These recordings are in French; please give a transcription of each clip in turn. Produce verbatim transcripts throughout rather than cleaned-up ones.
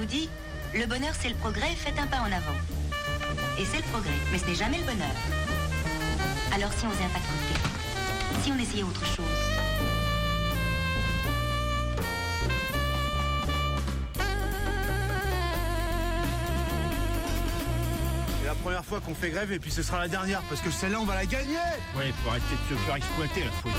nous dit « Le bonheur, c'est le progrès, faites un pas en avant ». Et c'est le progrès, mais ce n'est jamais le bonheur. Alors si on faisait un pas de côté, si on essayait autre chose. C'est la première fois qu'on fait grève et puis ce sera la dernière parce que celle-là on va la gagner. Ouais, faut arrêter de se faire exploiter là, faut...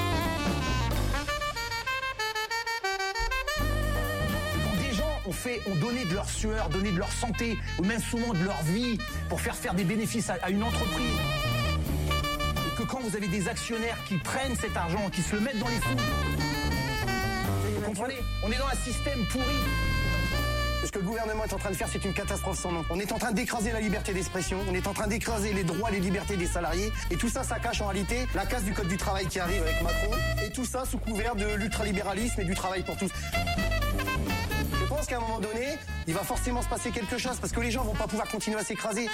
Ont fait, ont donné de leur sueur, donné de leur santé, ou même souvent de leur vie, pour faire faire des bénéfices à, à une entreprise. Et que quand vous avez des actionnaires qui prennent cet argent, qui se le mettent dans les sous, vous comprenez? On est dans un système pourri. Ce que le gouvernement est en train de faire, c'est une catastrophe sans nom. On est en train d'écraser la liberté d'expression, on est en train d'écraser les droits, les libertés des salariés, et tout ça, ça cache en réalité la casse du code du travail qui arrive avec Macron, et tout ça sous couvert de l'ultralibéralisme et du travail pour tous. Je pense qu'à un moment donné, il va forcément se passer quelque chose parce que les gens vont pas pouvoir continuer à s'écraser.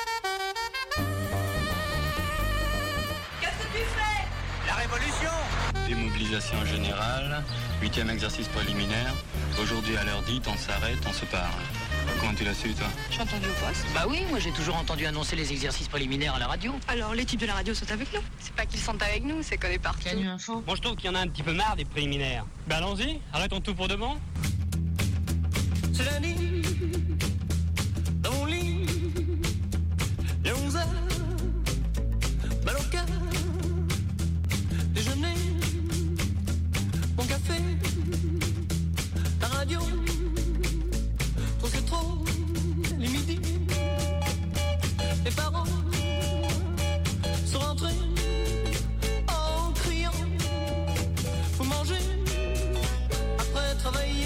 Qu'est-ce que tu fais? La révolution. Démobilisation générale, huitième exercice préliminaire. Aujourd'hui à l'heure dite, on s'arrête, on se parle. Comment tu l'as su, toi? J'ai entendu au poste. Bah oui, moi j'ai toujours entendu annoncer les exercices préliminaires à la radio. Alors les types de la radio sont avec nous. C'est pas qu'ils sont avec nous, c'est qu'on est partout. Canu Info. Moi je trouve qu'il y en a un petit peu marre des préliminaires. Bah allons-y, arrêtons tout pour de bon. C'est la nuit, dans mon lit, il est onze heures, mal au cœur, déjeuner, mon café, la radio, trop c'est trop, les midis, les parents sont rentrés en criant, faut manger après travailler.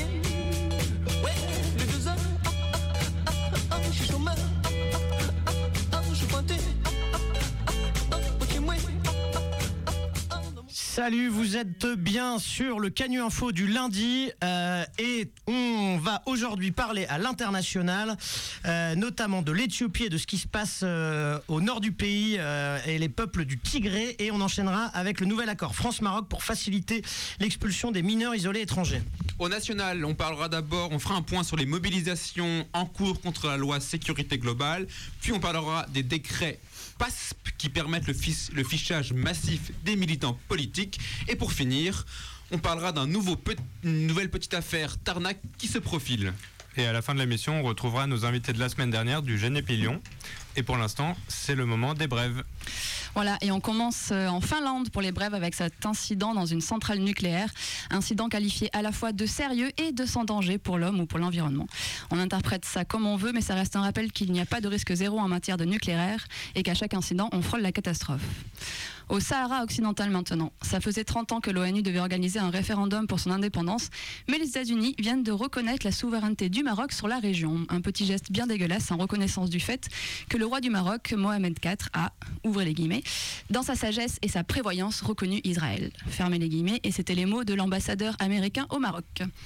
Salut, vous êtes bien sur le Canu Info du lundi euh, et on va aujourd'hui parler à l'international, euh, notamment de l'Éthiopie et de ce qui se passe euh, au nord du pays euh, et les peuples du Tigré, et on enchaînera avec le nouvel accord France-Maroc pour faciliter l'expulsion des mineurs isolés étrangers. Au national, on parlera d'abord, on fera un point sur les mobilisations en cours contre la loi sécurité globale, puis on parlera des décrets P A S P qui permettent le, fiche, le fichage massif des militants politiques. Et pour finir, on parlera d'un nouveau pe- une nouvelle petite affaire Tarnac qui se profile. Et à la fin de l'émission, on retrouvera nos invités de la semaine dernière du Génépilion. Et pour l'instant, c'est le moment des brèves. Voilà, et on commence en Finlande pour les brèves avec cet incident dans une centrale nucléaire. Incident qualifié à la fois de sérieux et de sans danger pour l'homme ou pour l'environnement. On interprète ça comme on veut, mais ça reste un rappel qu'il n'y a pas de risque zéro en matière de nucléaire et qu'à chaque incident, on frôle la catastrophe. Au Sahara occidental maintenant, ça faisait trente ans que l'ONU devait organiser un référendum pour son indépendance, mais les États-Unis viennent de reconnaître la souveraineté du Maroc sur la région. Un petit geste bien dégueulasse en reconnaissance du fait que le roi du Maroc, Mohamed quatre, a, ouvrez les guillemets, dans sa sagesse et sa prévoyance reconnu Israël. Fermez les guillemets, et c'était les mots de l'ambassadeur américain au Maroc.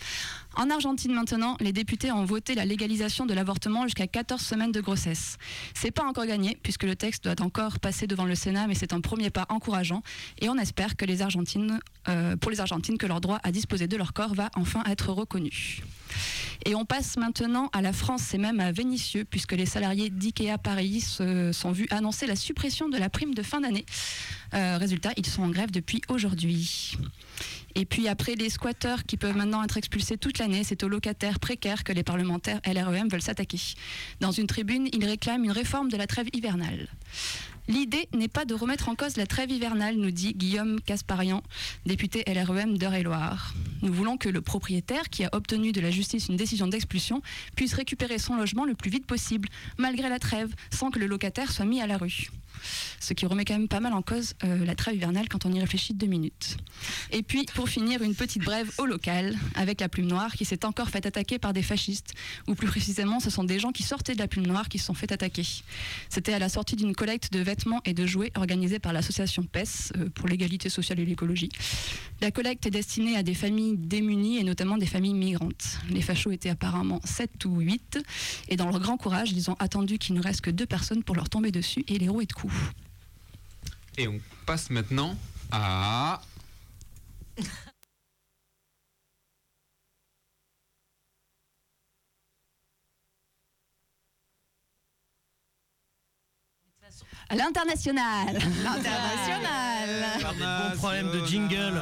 En Argentine maintenant, les députés ont voté la légalisation de l'avortement jusqu'à quatorze semaines de grossesse. C'est pas encore gagné, puisque le texte doit encore passer devant le Sénat, mais c'est un premier pas encourageant, et on espère que les Argentines, euh, pour les Argentines, que leur droit à disposer de leur corps va enfin être reconnu. Et on passe maintenant à la France et même à Vénissieux, puisque les salariés d'IKEA Paris se sont vus annoncer la suppression de la prime de fin d'année. Euh, résultat, ils sont en grève depuis aujourd'hui. Et puis après les squatteurs qui peuvent maintenant être expulsés toute l'année, c'est aux locataires précaires que les parlementaires L R E M veulent s'attaquer. Dans une tribune, ils réclament une réforme de la trêve hivernale. L'idée n'est pas de remettre en cause la trêve hivernale, nous dit Guillaume Casparian, député L R E M d'Eure-et-Loir. Nous voulons que le propriétaire, qui a obtenu de la justice une décision d'expulsion, puisse récupérer son logement le plus vite possible, malgré la trêve, sans que le locataire soit mis à la rue. Ce qui remet quand même pas mal en cause euh, la trêve hivernale quand on y réfléchit deux minutes. Et puis, pour finir, une petite brève au local, avec la Plume Noire qui s'est encore fait attaquer par des fascistes, ou plus précisément, ce sont des gens qui sortaient de la Plume Noire qui se sont fait attaquer. C'était à la sortie d'une collecte de vêtements et de jouets organisée par l'association P E S, euh, pour l'égalité sociale et l'écologie. La collecte est destinée à des familles démunies et notamment des familles migrantes. Les fachos étaient apparemment sept ou huit, et dans leur grand courage, ils ont attendu qu'il ne reste que deux personnes pour leur tomber dessus et les rouer de coups. Et on passe maintenant à... à l'international. L'international. Bon problème de jingle.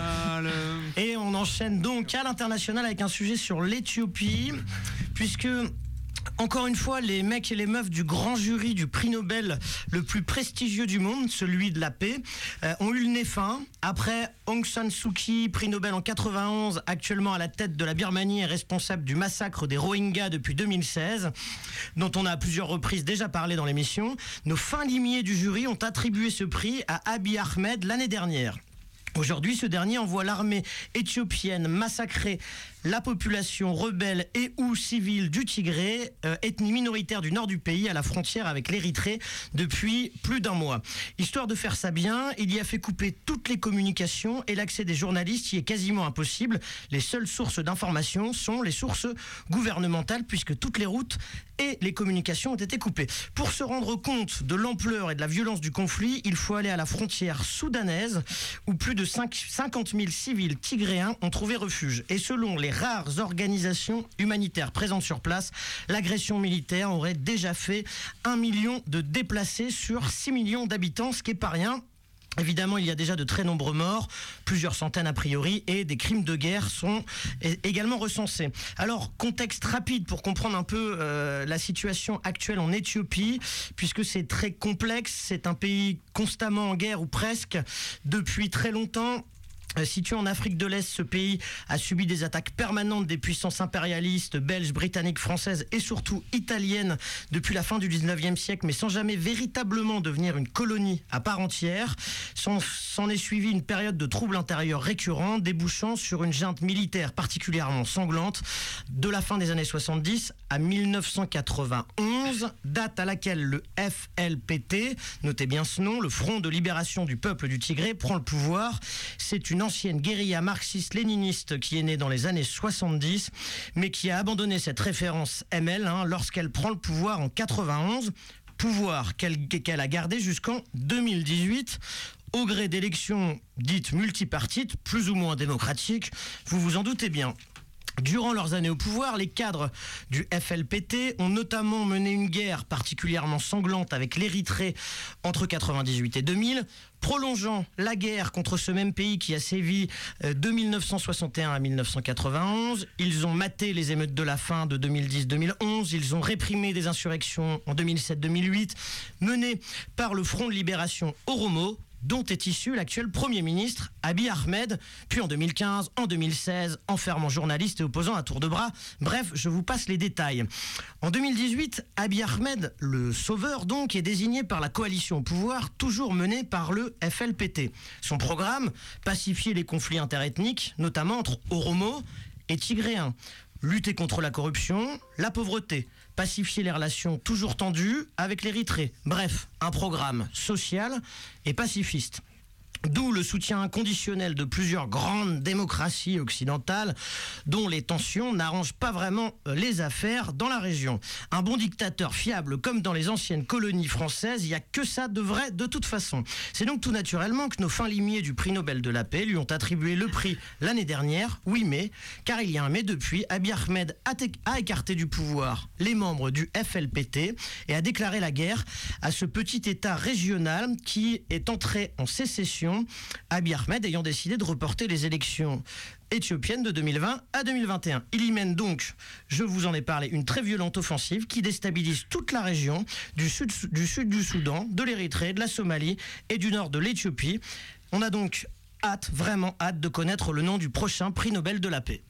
Et on enchaîne donc à l'international avec un sujet sur l'Éthiopie, puisque encore une fois, les mecs et les meufs du grand jury du prix Nobel le plus prestigieux du monde, celui de la paix, euh, ont eu le nez fin. Après Aung San Suu Kyi, prix Nobel en quatre-vingt-onze, actuellement à la tête de la Birmanie et responsable du massacre des Rohingyas depuis deux mille seize, dont on a à plusieurs reprises déjà parlé dans l'émission, nos fins limiers du jury ont attribué ce prix à Abiy Ahmed l'année dernière. Aujourd'hui, ce dernier envoie l'armée éthiopienne massacrer la population rebelle et ou civile du Tigré, euh, ethnie minoritaire du nord du pays, à la frontière avec l'Érythrée, depuis plus d'un mois. Histoire de faire ça bien, il y a fait couper toutes les communications et l'accès des journalistes y est quasiment impossible. Les seules sources d'information sont les sources gouvernementales, puisque toutes les routes et les communications ont été coupées. Pour se rendre compte de l'ampleur et de la violence du conflit, il faut aller à la frontière soudanaise, où plus de cinquante mille civils tigréens ont trouvé refuge. Et selon les rares organisations humanitaires présentes sur place, l'agression militaire aurait déjà fait un million de déplacés sur six millions d'habitants, ce qui n'est pas rien. Évidemment, il y a déjà de très nombreux morts, plusieurs centaines a priori, et des crimes de guerre sont également recensés. Alors, contexte rapide pour comprendre un peu euh, la situation actuelle en Éthiopie, puisque c'est très complexe, c'est un pays constamment en guerre, ou presque, depuis très longtemps. Situé en Afrique de l'Est, ce pays a subi des attaques permanentes des puissances impérialistes belges, britanniques, françaises et surtout italiennes depuis la fin du dix-neuvième siècle, mais sans jamais véritablement devenir une colonie à part entière. S'en, s'en est suivi une période de troubles intérieurs récurrents, débouchant sur une junte militaire particulièrement sanglante de la fin des années soixante-dix à mille neuf cent quatre-vingt-onze, date à laquelle le F L P T, notez bien ce nom, le Front de libération du peuple du Tigré, prend le pouvoir. C'est une ancienne guérilla marxiste-léniniste qui est née dans les années soixante-dix, mais qui a abandonné cette référence M L hein, lorsqu'elle prend le pouvoir en quatre-vingt-onze, pouvoir qu'elle, qu'elle a gardé jusqu'en deux mille dix-huit, au gré d'élections dites multipartites, plus ou moins démocratiques, vous vous en doutez bien. Durant leurs années au pouvoir, les cadres du F L P T ont notamment mené une guerre particulièrement sanglante avec l'Érythrée entre quatre-vingt-dix-huit et deux mille, prolongeant la guerre contre ce même pays qui a sévi de mille neuf cent soixante et un à mille neuf cent quatre-vingt-onze. Ils ont maté les émeutes de la faim de deux mille dix deux mille onze. Ils ont réprimé des insurrections en deux mille sept deux mille huit menées par le Front de libération Oromo, dont est issu l'actuel Premier ministre Abiy Ahmed, puis en deux mille quinze, en deux mille seize, enfermant journalistes et opposants à tour de bras. Bref, je vous passe les détails. En deux mille dix-huit, Abiy Ahmed, le sauveur donc, est désigné par la coalition au pouvoir, toujours menée par le F L P T. Son programme, pacifier les conflits interethniques, notamment entre Oromo et Tigréens. Lutter contre la corruption, la pauvreté, pacifier les relations toujours tendues avec l'Érythrée. Bref, un programme social et pacifiste. D'où le soutien inconditionnel de plusieurs grandes démocraties occidentales dont les tensions n'arrangent pas vraiment les affaires dans la région. Un bon dictateur fiable comme dans les anciennes colonies françaises, il n'y a que ça de vrai de toute façon. C'est donc tout naturellement que nos fins limiers du prix Nobel de la paix lui ont attribué le prix l'année dernière, oui mais, car il y a un mais depuis, Abiy Ahmed a, t- a écarté du pouvoir les membres du F L P T et a déclaré la guerre à ce petit État régional qui est entré en sécession, Abiy Ahmed ayant décidé de reporter les élections éthiopiennes de deux mille vingt à deux mille vingt et un. Il y mène donc, je vous en ai parlé, une très violente offensive qui déstabilise toute la région du sud du, sud du Soudan, de l'Érythrée, de la Somalie et du nord de l'Éthiopie. On a donc hâte, vraiment hâte de connaître le nom du prochain prix Nobel de la paix.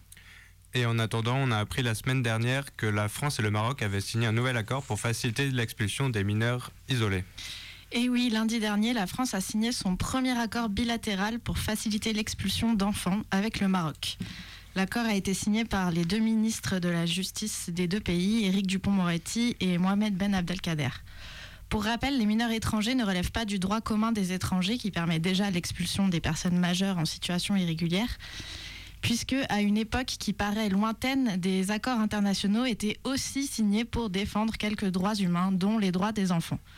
Et en attendant, on a appris la semaine dernière que la France et le Maroc avaient signé un nouvel accord pour faciliter l'expulsion des mineurs isolés. Et oui, lundi dernier, la France a signé son premier accord bilatéral pour faciliter l'expulsion d'enfants avec le Maroc. L'accord a été signé par les deux ministres de la Justice des deux pays, Éric Dupond-Moretti et Mohamed Ben Abdelkader. Pour rappel, les mineurs étrangers ne relèvent pas du droit commun des étrangers qui permet déjà l'expulsion des personnes majeures en situation irrégulière, puisque à une époque qui paraît lointaine, des accords internationaux étaient aussi signés pour défendre quelques droits humains, dont les droits des enfants.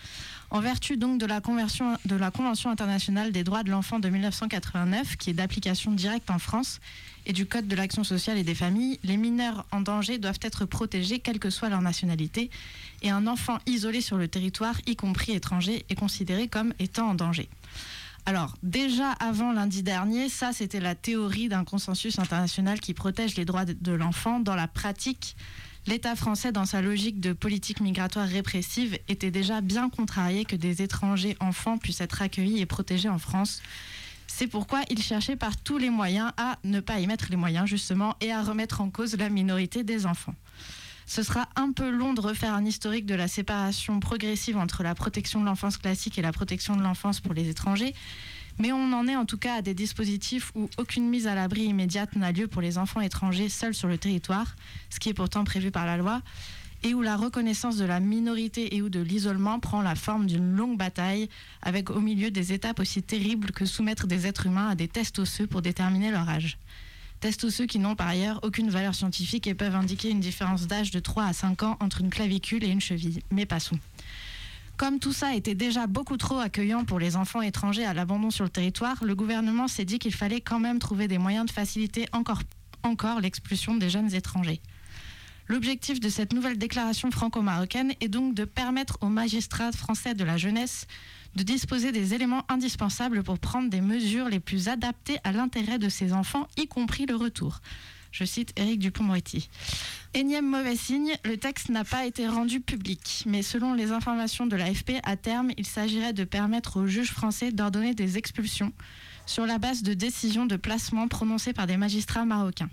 En vertu donc de la, convention, de la Convention internationale des droits de l'enfant de mille neuf cent quatre-vingt-neuf, qui est d'application directe en France, et du Code de l'action sociale et des familles, les mineurs en danger doivent être protégés quelle que soit leur nationalité, et un enfant isolé sur le territoire, y compris étranger, est considéré comme étant en danger. Alors, déjà avant lundi dernier, ça c'était la théorie d'un consensus international qui protège les droits de l'enfant. Dans la pratique, l'État français, dans sa logique de politique migratoire répressive, était déjà bien contrarié que des étrangers enfants puissent être accueillis et protégés en France. C'est pourquoi il cherchait par tous les moyens à ne pas y mettre les moyens, justement, et à remettre en cause la minorité des enfants. Ce sera un peu long de refaire un historique de la séparation progressive entre la protection de l'enfance classique et la protection de l'enfance pour les étrangers, mais on en est en tout cas à des dispositifs où aucune mise à l'abri immédiate n'a lieu pour les enfants étrangers seuls sur le territoire, ce qui est pourtant prévu par la loi, et où la reconnaissance de la minorité et ou de l'isolement prend la forme d'une longue bataille, avec au milieu des étapes aussi terribles que soumettre des êtres humains à des tests osseux pour déterminer leur âge. Tests osseux qui n'ont par ailleurs aucune valeur scientifique et peuvent indiquer une différence d'âge de trois à cinq ans entre une clavicule et une cheville, mais passons. Comme tout ça était déjà beaucoup trop accueillant pour les enfants étrangers à l'abandon sur le territoire, le gouvernement s'est dit qu'il fallait quand même trouver des moyens de faciliter encore, encore l'expulsion des jeunes étrangers. L'objectif de cette nouvelle déclaration franco-marocaine est donc de permettre aux magistrats français de la jeunesse de disposer des éléments indispensables pour prendre des mesures les plus adaptées à l'intérêt de ces enfants, y compris le retour. Je cite Éric Dupond-Moretti. Énième mauvais signe, le texte n'a pas été rendu public, mais selon les informations de l'A F P, à terme, il s'agirait de permettre aux juges français d'ordonner des expulsions sur la base de décisions de placement prononcées par des magistrats marocains.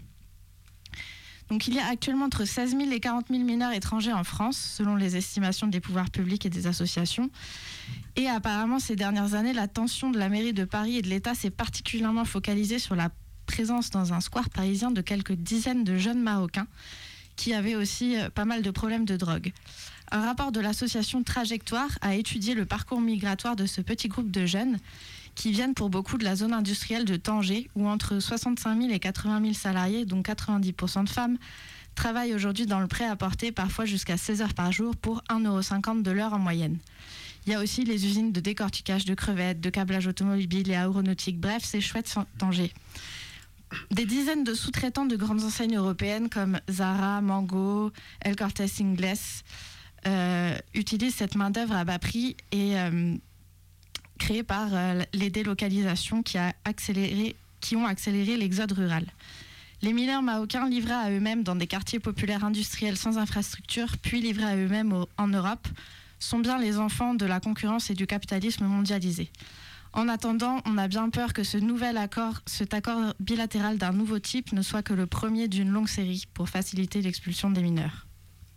Donc il y a actuellement entre seize mille et quarante mille mineurs étrangers en France, selon les estimations des pouvoirs publics et des associations. Et apparemment, ces dernières années, l'attention de la mairie de Paris et de l'État s'est particulièrement focalisée sur la présence dans un square parisien de quelques dizaines de jeunes Marocains qui avaient aussi pas mal de problèmes de drogue. Un rapport de l'association Trajectoire a étudié le parcours migratoire de ce petit groupe de jeunes qui viennent pour beaucoup de la zone industrielle de Tanger, où entre soixante-cinq mille et quatre-vingt mille salariés, dont quatre-vingt-dix pour cent de femmes, travaillent aujourd'hui dans le prêt-à-porter, parfois jusqu'à seize heures par jour pour un euro cinquante de l'heure en moyenne. Il y a aussi les usines de décortiquage de crevettes, de câblage automobile et aéronautique, bref, c'est chouette sans Tanger. Des dizaines de sous-traitants de grandes enseignes européennes comme Zara, Mango, El Corte Inglés euh, utilisent cette main-d'œuvre à bas prix et euh, créée par euh, les délocalisations qui, a accéléré, qui ont accéléré l'exode rural. Les mineurs marocains livrés à eux-mêmes dans des quartiers populaires industriels sans infrastructure, puis livrés à eux-mêmes au, en Europe, sont bien les enfants de la concurrence et du capitalisme mondialisé. En attendant, on a bien peur que ce nouvel accord, cet accord bilatéral d'un nouveau type ne soit que le premier d'une longue série pour faciliter l'expulsion des mineurs.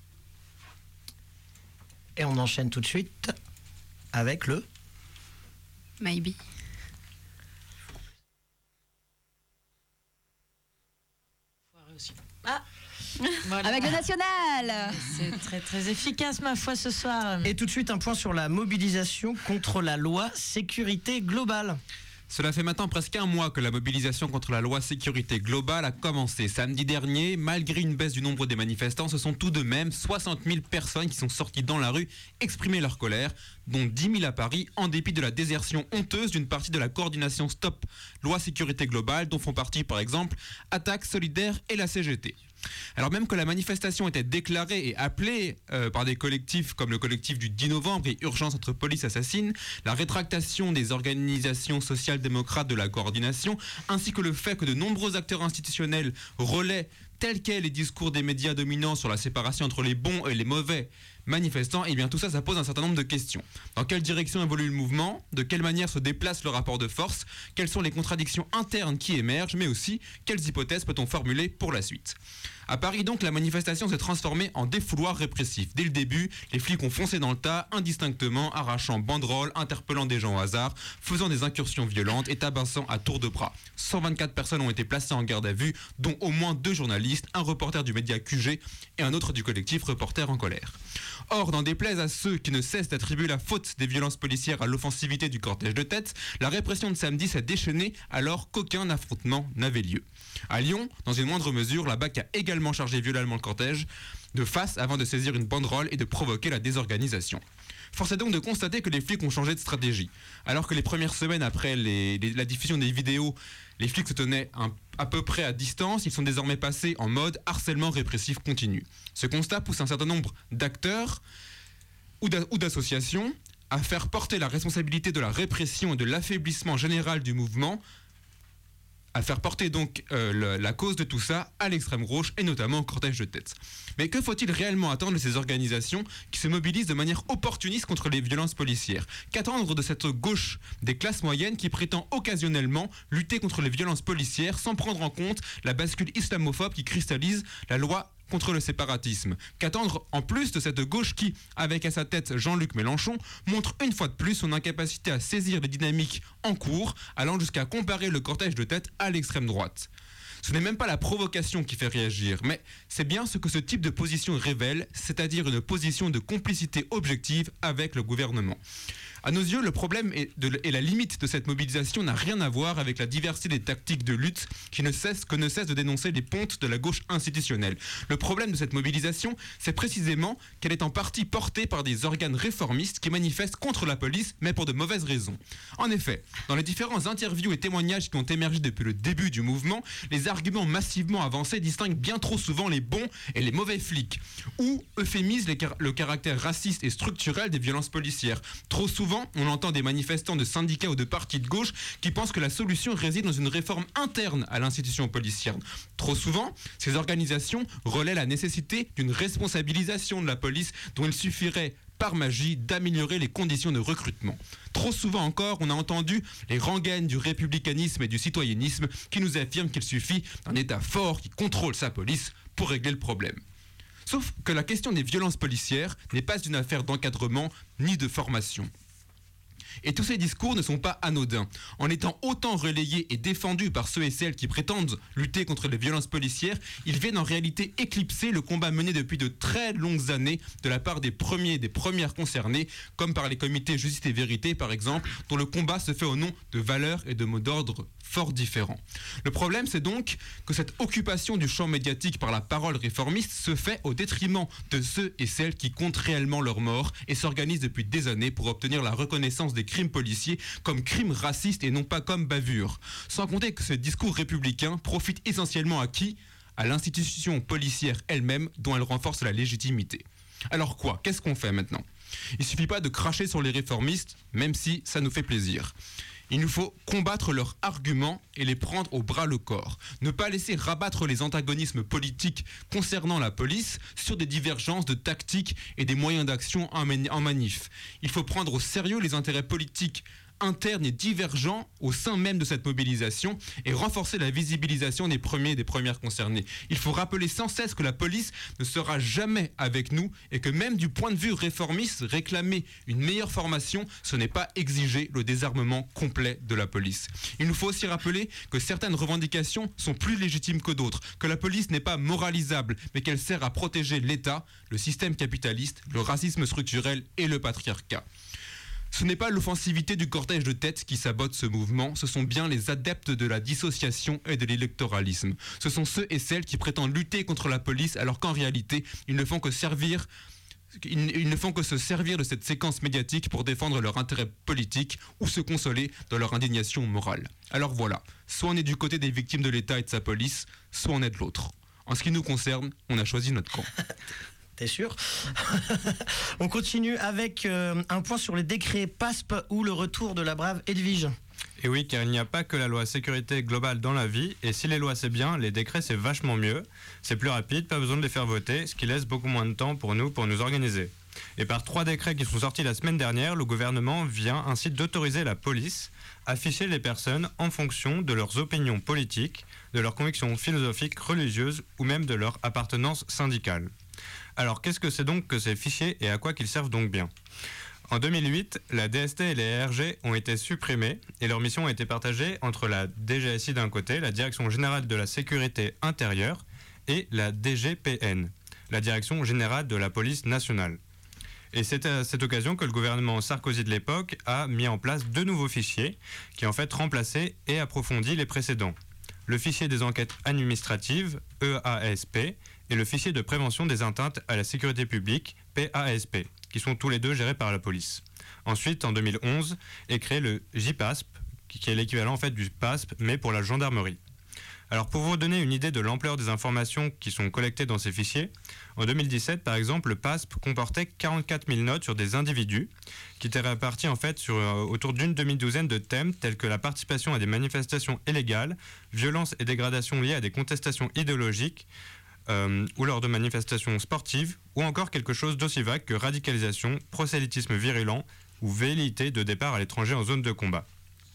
Et on enchaîne tout de suite avec le Maybe. Ah Voilà. Avec le national. C'est très très efficace ma foi ce soir. Et tout de suite un point sur la mobilisation contre la loi sécurité globale. Cela fait maintenant presque un mois que la mobilisation contre la loi sécurité globale a commencé. Samedi dernier, malgré une baisse du nombre des manifestants, ce sont tout de même soixante mille personnes qui sont sorties dans la rue exprimer leur colère, dont dix mille à Paris, en dépit de la désertion honteuse d'une partie de la coordination Stop Loi Sécurité Globale, dont font partie par exemple Attaque, Solidaire et la C G T. Alors même que la manifestation était déclarée et appelée euh, par des collectifs comme le collectif du dix novembre et Urgence entre police assassine, la rétractation des organisations social-démocrates de la coordination, ainsi que le fait que de nombreux acteurs institutionnels relaient tels quels les discours des médias dominants sur la séparation entre les bons et les mauvais manifestants, et bien tout ça, ça pose un certain nombre de questions. Dans quelle direction évolue le mouvement ? De quelle manière se déplace le rapport de force ? Quelles sont les contradictions internes qui émergent ? Mais aussi, quelles hypothèses peut-on formuler pour la suite ? À Paris donc, la manifestation s'est transformée en défouloir répressif. Dès le début, les flics ont foncé dans le tas, indistinctement, arrachant banderoles, interpellant des gens au hasard, faisant des incursions violentes et tabassant à tour de bras. cent vingt-quatre personnes ont été placées en garde à vue, dont au moins deux journalistes, un reporter du média Q G et un autre du collectif Reporters en colère. Or, n'en déplaise à ceux qui ne cessent d'attribuer la faute des violences policières à l'offensivité du cortège de tête, la répression de samedi s'est déchaînée alors qu'aucun affrontement n'avait lieu. À Lyon, dans une moindre mesure, la B A C a également chargé violemment le cortège de face avant de saisir une banderole et de provoquer la désorganisation. Force est donc de constater que les flics ont changé de stratégie. Alors que les premières semaines après les, les, la diffusion des vidéos, les flics se tenaient un, à peu près à distance, ils sont désormais passés en mode harcèlement répressif continu. Ce constat pousse un certain nombre d'acteurs ou d'associations à faire porter la responsabilité de la répression et de l'affaiblissement général du mouvement, à faire porter donc euh, le, la cause de tout ça à l'extrême gauche et notamment au cortège de tête. Mais que faut-il réellement attendre de ces organisations qui se mobilisent de manière opportuniste contre les violences policières ? Qu'attendre de cette gauche des classes moyennes qui prétend occasionnellement lutter contre les violences policières sans prendre en compte la bascule islamophobe qui cristallise la loi contre le séparatisme? Qu'attendre en plus de cette gauche qui, avec à sa tête Jean-Luc Mélenchon, montre une fois de plus son incapacité à saisir les dynamiques en cours, allant jusqu'à comparer le cortège de tête à l'extrême droite? Ce n'est même pas la provocation qui fait réagir, mais c'est bien ce que ce type de position révèle, c'est-à-dire une position de complicité objective avec le gouvernement. À nos yeux, le problème est de, et la limite de cette mobilisation n'a rien à voir avec la diversité des tactiques de lutte qui ne cessent, que ne cessent de dénoncer les pontes de la gauche institutionnelle. Le problème de cette mobilisation, c'est précisément qu'elle est en partie portée par des organes réformistes qui manifestent contre la police, mais pour de mauvaises raisons. En effet, dans les différents interviews et témoignages qui ont émergé depuis le début du mouvement, les arguments massivement avancés distinguent bien trop souvent les bons et les mauvais flics, ou euphémisent les car- le caractère raciste et structurel des violences policières. Trop souvent, on entend des manifestants de syndicats ou de partis de gauche qui pensent que la solution réside dans une réforme interne à l'institution policière. Trop souvent, ces organisations relaient la nécessité d'une responsabilisation de la police dont il suffirait par magie d'améliorer les conditions de recrutement. Trop souvent encore, on a entendu les rengaines du républicanisme et du citoyennisme qui nous affirment qu'il suffit d'un État fort qui contrôle sa police pour régler le problème. Sauf que la question des violences policières n'est pas une affaire d'encadrement ni de formation. Et tous ces discours ne sont pas anodins. En étant autant relayés et défendus par ceux et celles qui prétendent lutter contre les violences policières, ils viennent en réalité éclipser le combat mené depuis de très longues années de la part des premiers et des premières concernés, comme par les comités Justice et Vérité par exemple, dont le combat se fait au nom de valeurs et de mots d'ordre fort différents. Le problème, c'est donc que cette occupation du champ médiatique par la parole réformiste se fait au détriment de ceux et celles qui comptent réellement leur mort et s'organisent depuis des années pour obtenir la reconnaissance des crimes policiers comme crimes racistes et non pas comme bavures. Sans compter que ce discours républicain profite essentiellement à qui ? À l'institution policière elle-même dont elle renforce la légitimité. Alors quoi ? Qu'est-ce qu'on fait maintenant ? Il ne suffit pas de cracher sur les réformistes, même si ça nous fait plaisir. Il nous faut combattre leurs arguments et les prendre au bras le corps. Ne pas laisser rabattre les antagonismes politiques concernant la police sur des divergences de tactiques et des moyens d'action en manif. Il faut prendre au sérieux les intérêts politiques internes et divergents au sein même de cette mobilisation et renforcer la visibilisation des premiers et des premières concernés. Il faut rappeler sans cesse que la police ne sera jamais avec nous et que même du point de vue réformiste, réclamer une meilleure formation, ce n'est pas exiger le désarmement complet de la police. Il nous faut aussi rappeler que certaines revendications sont plus légitimes que d'autres, que la police n'est pas moralisable, mais qu'elle sert à protéger l'État, le système capitaliste, le racisme structurel et le patriarcat. Ce n'est pas l'offensivité du cortège de tête qui sabote ce mouvement, ce sont bien les adeptes de la dissociation et de l'électoralisme. Ce sont ceux et celles qui prétendent lutter contre la police alors qu'en réalité, ils ne font que servir, ils ne font que se servir de cette séquence médiatique pour défendre leur intérêt politique ou se consoler dans leur indignation morale. Alors voilà, soit on est du côté des victimes de l'État et de sa police, soit on est de l'autre. En ce qui nous concerne, on a choisi notre camp. T'es sûr? On continue avec euh, un point sur les décrets P A S P ou le retour de la brave Edwige. Et oui, car il n'y a pas que la loi sécurité globale dans la vie, et si les lois c'est bien, les décrets c'est vachement mieux. C'est plus rapide, pas besoin de les faire voter, ce qui laisse beaucoup moins de temps pour nous pour nous organiser. Et par trois décrets qui sont sortis la semaine dernière, le gouvernement vient ainsi d'autoriser la police à ficher les personnes en fonction de leurs opinions politiques, de leurs convictions philosophiques, religieuses ou même de leur appartenance syndicale. Alors qu'est-ce que c'est donc que ces fichiers et à quoi qu'ils servent donc bien ? En deux mille huit, la D S T et les R G ont été supprimés et leur mission a été partagée entre la D G S I d'un côté, la Direction Générale de la Sécurité Intérieure, et la D G P N, la Direction Générale de la Police Nationale. Et c'est à cette occasion que le gouvernement Sarkozy de l'époque a mis en place deux nouveaux fichiers qui en fait remplaçaient et approfondit les précédents. Le fichier des enquêtes administratives, E A S P, et le fichier de prévention des atteintes à la sécurité publique, P A S P, qui sont tous les deux gérés par la police. Ensuite, en deux mille onze, est créé le J P A S P, qui est l'équivalent en fait du P A S P, mais pour la gendarmerie. Alors pour vous donner une idée de l'ampleur des informations qui sont collectées dans ces fichiers, en deux mille dix-sept par exemple, le P A S P comportait quarante-quatre mille notes sur des individus qui étaient répartis en fait sur, euh, autour d'une demi-douzaine de thèmes tels que la participation à des manifestations illégales, violences et dégradations liées à des contestations idéologiques euh, ou lors de manifestations sportives, ou encore quelque chose d'aussi vague que radicalisation, prosélytisme virulent ou velléité de départ à l'étranger en zone de combat.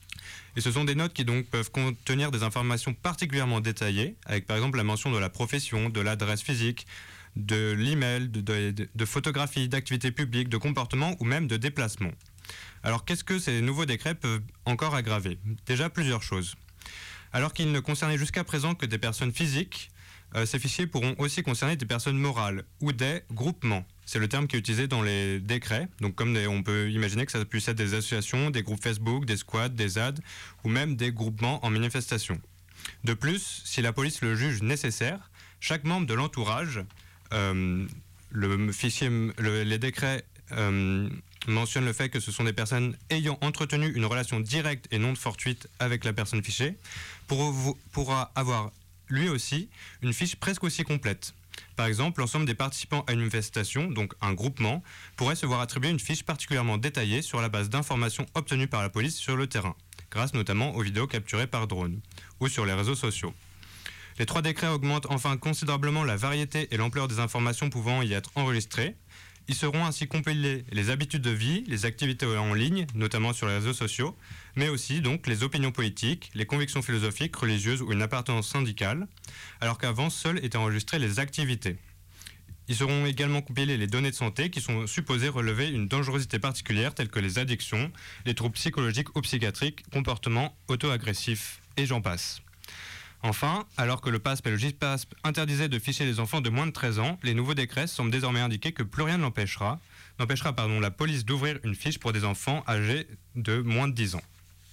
Et ce sont des notes qui donc peuvent contenir des informations particulièrement détaillées, avec par exemple la mention de la profession, de l'adresse physique, de l'email, de, de, de photographies, d'activités publiques, de comportements ou même de déplacements. Alors qu'est-ce que ces nouveaux décrets peuvent encore aggraver ? Déjà plusieurs choses. Alors qu'ils ne concernaient jusqu'à présent que des personnes physiques, euh, ces fichiers pourront aussi concerner des personnes morales ou des groupements. C'est le terme qui est utilisé dans les décrets. Donc comme des, on peut imaginer que ça puisse être des associations, des groupes Facebook, des squads, des Z A D ou même des groupements en manifestation. De plus, si la police le juge nécessaire, chaque membre de l'entourage, euh, le fichier, le, les décrets euh, mentionnent le fait que ce sont des personnes ayant entretenu une relation directe et non fortuite avec la personne fichée, pour, pourra avoir lui aussi une fiche presque aussi complète. Par exemple, l'ensemble des participants à une manifestation, donc un groupement, pourrait se voir attribuer une fiche particulièrement détaillée sur la base d'informations obtenues par la police sur le terrain, grâce notamment aux vidéos capturées par drone, ou sur les réseaux sociaux. Les trois décrets augmentent enfin considérablement la variété et l'ampleur des informations pouvant y être enregistrées. Ils seront ainsi compilés les habitudes de vie, les activités en ligne, notamment sur les réseaux sociaux, mais aussi donc les opinions politiques, les convictions philosophiques, religieuses ou une appartenance syndicale, alors qu'avant seules étaient enregistrées les activités. Ils seront également compilés les données de santé qui sont supposées relever une dangerosité particulière telles que les addictions, les troubles psychologiques ou psychiatriques, comportements auto-agressifs et j'en passe. Enfin, alors que le P A S P et le J P A S P interdisaient de ficher les enfants de moins de treize ans, les nouveaux décrets semblent désormais indiquer que plus rien ne l'empêchera, n'empêchera pardon, la police d'ouvrir une fiche pour des enfants âgés de moins de dix ans.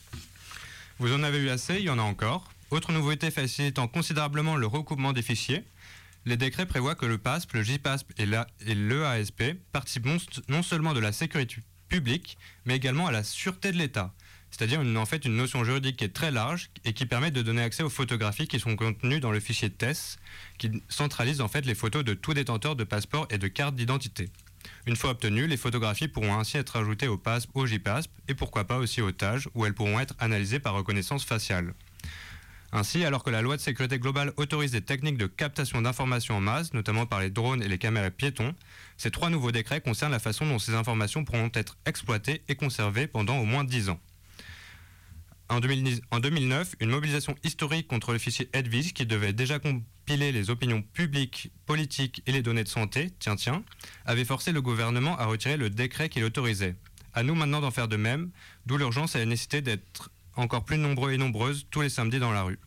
Vous en avez eu assez, il y en a encore. Autre nouveauté facilitant considérablement le recoupement des fichiers, les décrets prévoient que le P A S P, le J P A S P et, la, et l'E A S P participent non seulement de la sécurité publique, mais également à la sûreté de l'État. C'est-à-dire une, en fait une notion juridique qui est très large et qui permet de donner accès aux photographies qui sont contenues dans le fichier T E S, qui centralise en fait les photos de tout détenteur de passeport et de carte d'identité. Une fois obtenues, les photographies pourront ainsi être ajoutées au P A S P, au J P A S P et pourquoi pas aussi au T A G, où elles pourront être analysées par reconnaissance faciale. Ainsi, alors que la loi de sécurité globale autorise des techniques de captation d'informations en masse, notamment par les drones et les caméras piétons, ces trois nouveaux décrets concernent la façon dont ces informations pourront être exploitées et conservées pendant au moins dix ans. En deux mille neuf, une mobilisation historique contre le fichier Edwige, qui devait déjà compiler les opinions publiques, politiques et les données de santé, tiens tiens, avait forcé le gouvernement à retirer le décret qui l'autorisait. À nous maintenant d'en faire de même, d'où l'urgence et la nécessité d'être encore plus nombreux et nombreuses tous les samedis dans la rue.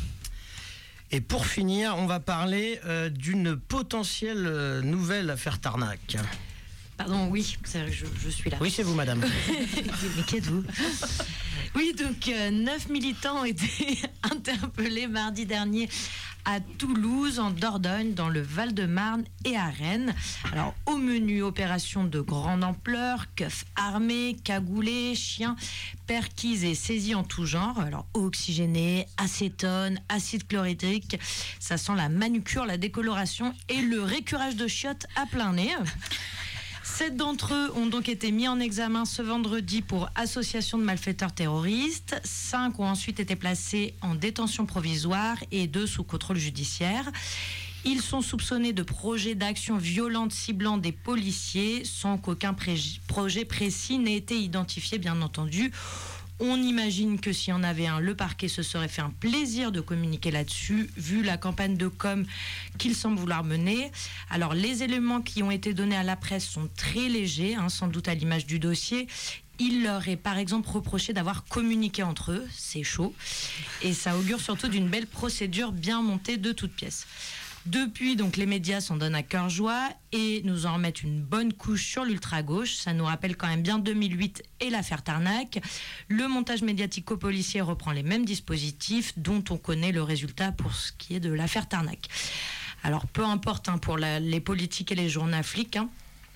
Et pour finir, on va parler euh, d'une potentielle euh, nouvelle affaire Tarnac. Pardon, oui, je, je suis là. Oui, c'est vous, madame. Mais qu'êtes-vous ? Oui, donc euh, neuf militants ont été interpellés mardi dernier à Toulouse, en Dordogne, dans le Val-de-Marne et à Rennes. Alors, au menu, opération de grande ampleur, keufs armés, cagoulés, chiens, perquises et saisies en tout genre. Alors, eau oxygénée, acétone, acide chlorhydrique, ça sent la manucure, la décoloration et le récurage de chiottes à plein nez. Sept d'entre eux ont donc été mis en examen ce vendredi pour association de malfaiteurs terroristes. Cinq ont ensuite été placés en détention provisoire et deux sous contrôle judiciaire. Ils sont soupçonnés de projets d'action violente ciblant des policiers sans qu'aucun pré- projet précis n'ait été identifié, bien entendu. On imagine que s'il y en avait un, le parquet se serait fait un plaisir de communiquer là-dessus, vu la campagne de com qu'il semble vouloir mener. Alors, les éléments qui ont été donnés à la presse sont très légers, hein, sans doute à l'image du dossier. Il leur est par exemple reproché d'avoir communiqué entre eux, c'est chaud, et ça augure surtout d'une belle procédure bien montée de toutes pièces. Depuis, donc, les médias s'en donnent à cœur joie et nous en remettent une bonne couche sur l'ultra-gauche. Ça nous rappelle quand même bien deux mille huit et l'affaire Tarnac. Le montage médiatico-policier reprend les mêmes dispositifs dont on connaît le résultat pour ce qui est de l'affaire Tarnac. Alors, peu importe hein, pour la, les politiques et les journaux flics, hein,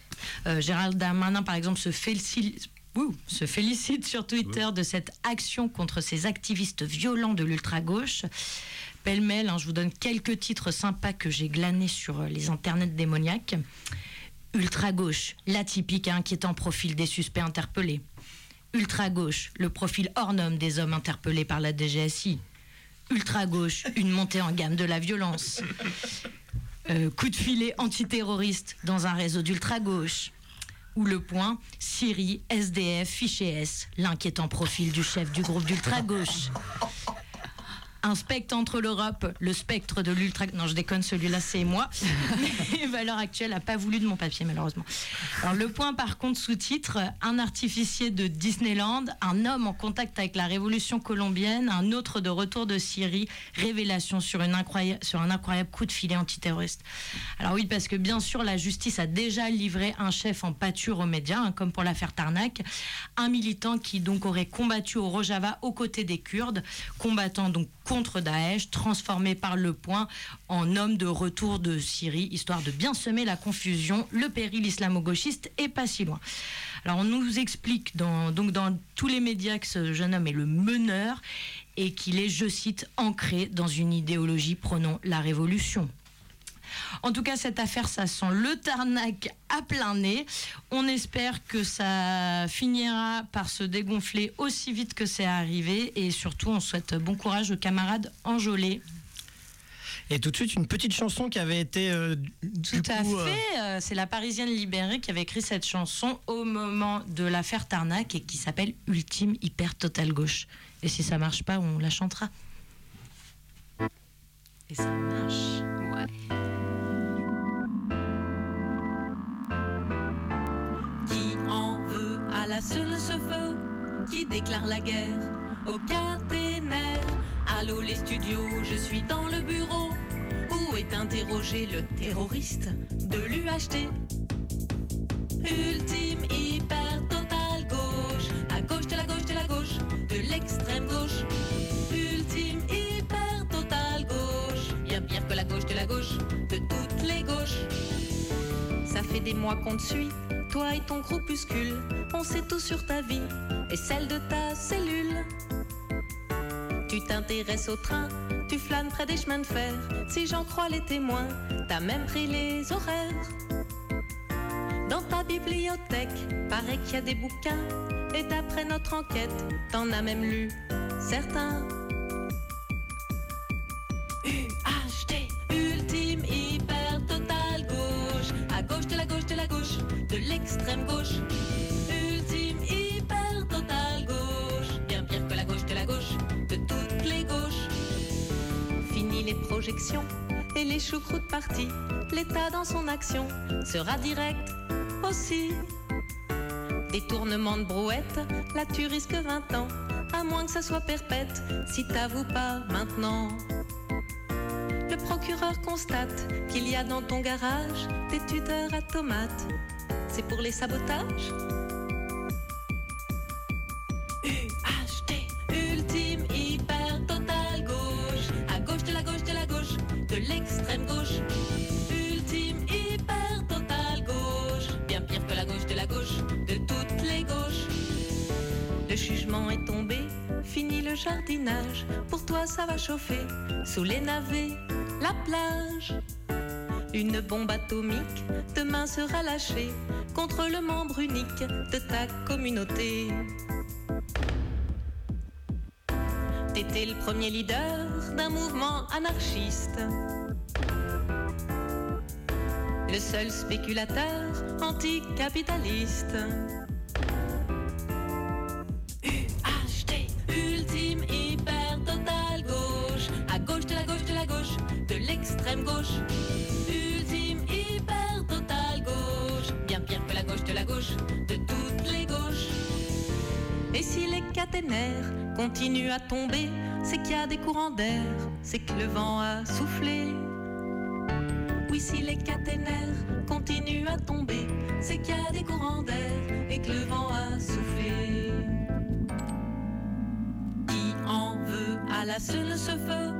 Euh, Gérald Darmanin, par exemple, se félicite, ouh, se félicite sur Twitter de cette action contre ces activistes violents de l'ultra-gauche. Pêle-mêle, hein, je vous donne quelques titres sympas que j'ai glanés sur les internets démoniaques. Ultra-gauche, l'atypique et inquiétant profil des suspects interpellés. Ultra-gauche, le profil hors norme des hommes interpellés par la D G S I. Ultra-gauche, une montée en gamme de la violence. Euh, coup de filet antiterroriste dans un réseau d'ultra-gauche. Ou Le Point, Syrie, S D F, fichier S, l'inquiétant profil du chef du groupe d'ultra-gauche. Un spectre entre l'Europe, le spectre de l'ultra... Non, je déconne, celui-là, c'est moi. Mais à l'heure actuelle, n'a pas voulu de mon papier, malheureusement. Alors, Le Point, par contre, sous-titre, un artificier de Disneyland, un homme en contact avec la révolution colombienne, un autre de retour de Syrie, révélation sur, une incroyable, sur un incroyable coup de filet antiterroriste. Alors oui, parce que bien sûr, la justice a déjà livré un chef en pâture aux médias, hein, comme pour l'affaire Tarnac, un militant qui donc aurait combattu au Rojava aux côtés des Kurdes, combattant donc contre Daesh, transformé par Le Point en homme de retour de Syrie, histoire de bien semer la confusion. Le péril islamo-gauchiste est pas si loin. Alors on nous explique dans, donc dans tous les médias que ce jeune homme est le meneur et qu'il est, je cite, ancré dans une idéologie prônant la révolution. En tout cas, cette affaire, ça sent le Tarnac à plein nez. On espère que ça finira par se dégonfler aussi vite que c'est arrivé. Et surtout, on souhaite bon courage aux camarades enjôlés. Et tout de suite, une petite chanson qui avait été... Euh, tout à coup, fait. Euh... C'est la Parisienne libérée qui avait écrit cette chanson au moment de l'affaire Tarnac et qui s'appelle Ultime Hyper Total Gauche. Et si ça marche pas, on la chantera. Et ça marche. Ouais. La seule ce feu qui déclare la guerre au caténaire. Allô les studios, je suis dans le bureau où est interrogé le terroriste de l'U H T. Ultime, hyper, total gauche, à gauche de la gauche de la gauche, de l'extrême gauche. Ultime, hyper, total gauche, bien pire que la gauche de la gauche, de toutes les gauches. Ça fait des mois qu'on te suit, toi et ton groupuscule, on sait tout sur ta vie et celle de ta cellule. Tu t'intéresses au train, tu flânes près des chemins de fer. Si j'en crois les témoins, t'as même pris les horaires. Dans ta bibliothèque, paraît qu'il y a des bouquins. Et d'après notre enquête, t'en as même lu certains. U H T, ultime, hyper, total gauche. À gauche de la gauche de la gauche, de l'extrême gauche. Ultime, hyper, total gauche. Bien pire que la gauche de la gauche, de toutes les gauches. Fini les projections et les choucroutes parties. L'État dans son action sera direct aussi. Détournement de brouette, là tu risques vingt ans. À moins que ça soit perpète, si t'avoues pas maintenant. Le procureur constate qu'il y a dans ton garage des tuteurs à tomates. C'est pour les sabotages? U H T, ultime, hyper, total gauche. À gauche de la gauche de la gauche, de l'extrême gauche. Ultime, hyper, total gauche. Bien pire que la gauche de la gauche, de toutes les gauches. Le jugement est tombé, fini le jardinage. Pour toi ça va chauffer, sous les navets, la plage. Une bombe atomique demain sera lâchée contre le membre unique de ta communauté. T'étais le premier leader d'un mouvement anarchiste, le seul spéculateur anticapitaliste. U H T, ultime, hyper, total gauche. À gauche de la gauche de la gauche, de l'extrême gauche. Ultime, hyper, total gauche. Bien pire que la gauche de la gauche, de toutes les gauches. Et si les caténaires continuent à tomber, c'est qu'il y a des courants d'air, c'est que le vent a soufflé. Oui, si les caténaires continuent à tomber, c'est qu'il y a des courants d'air et que le vent a soufflé. Qui en veut à la seule ce feu?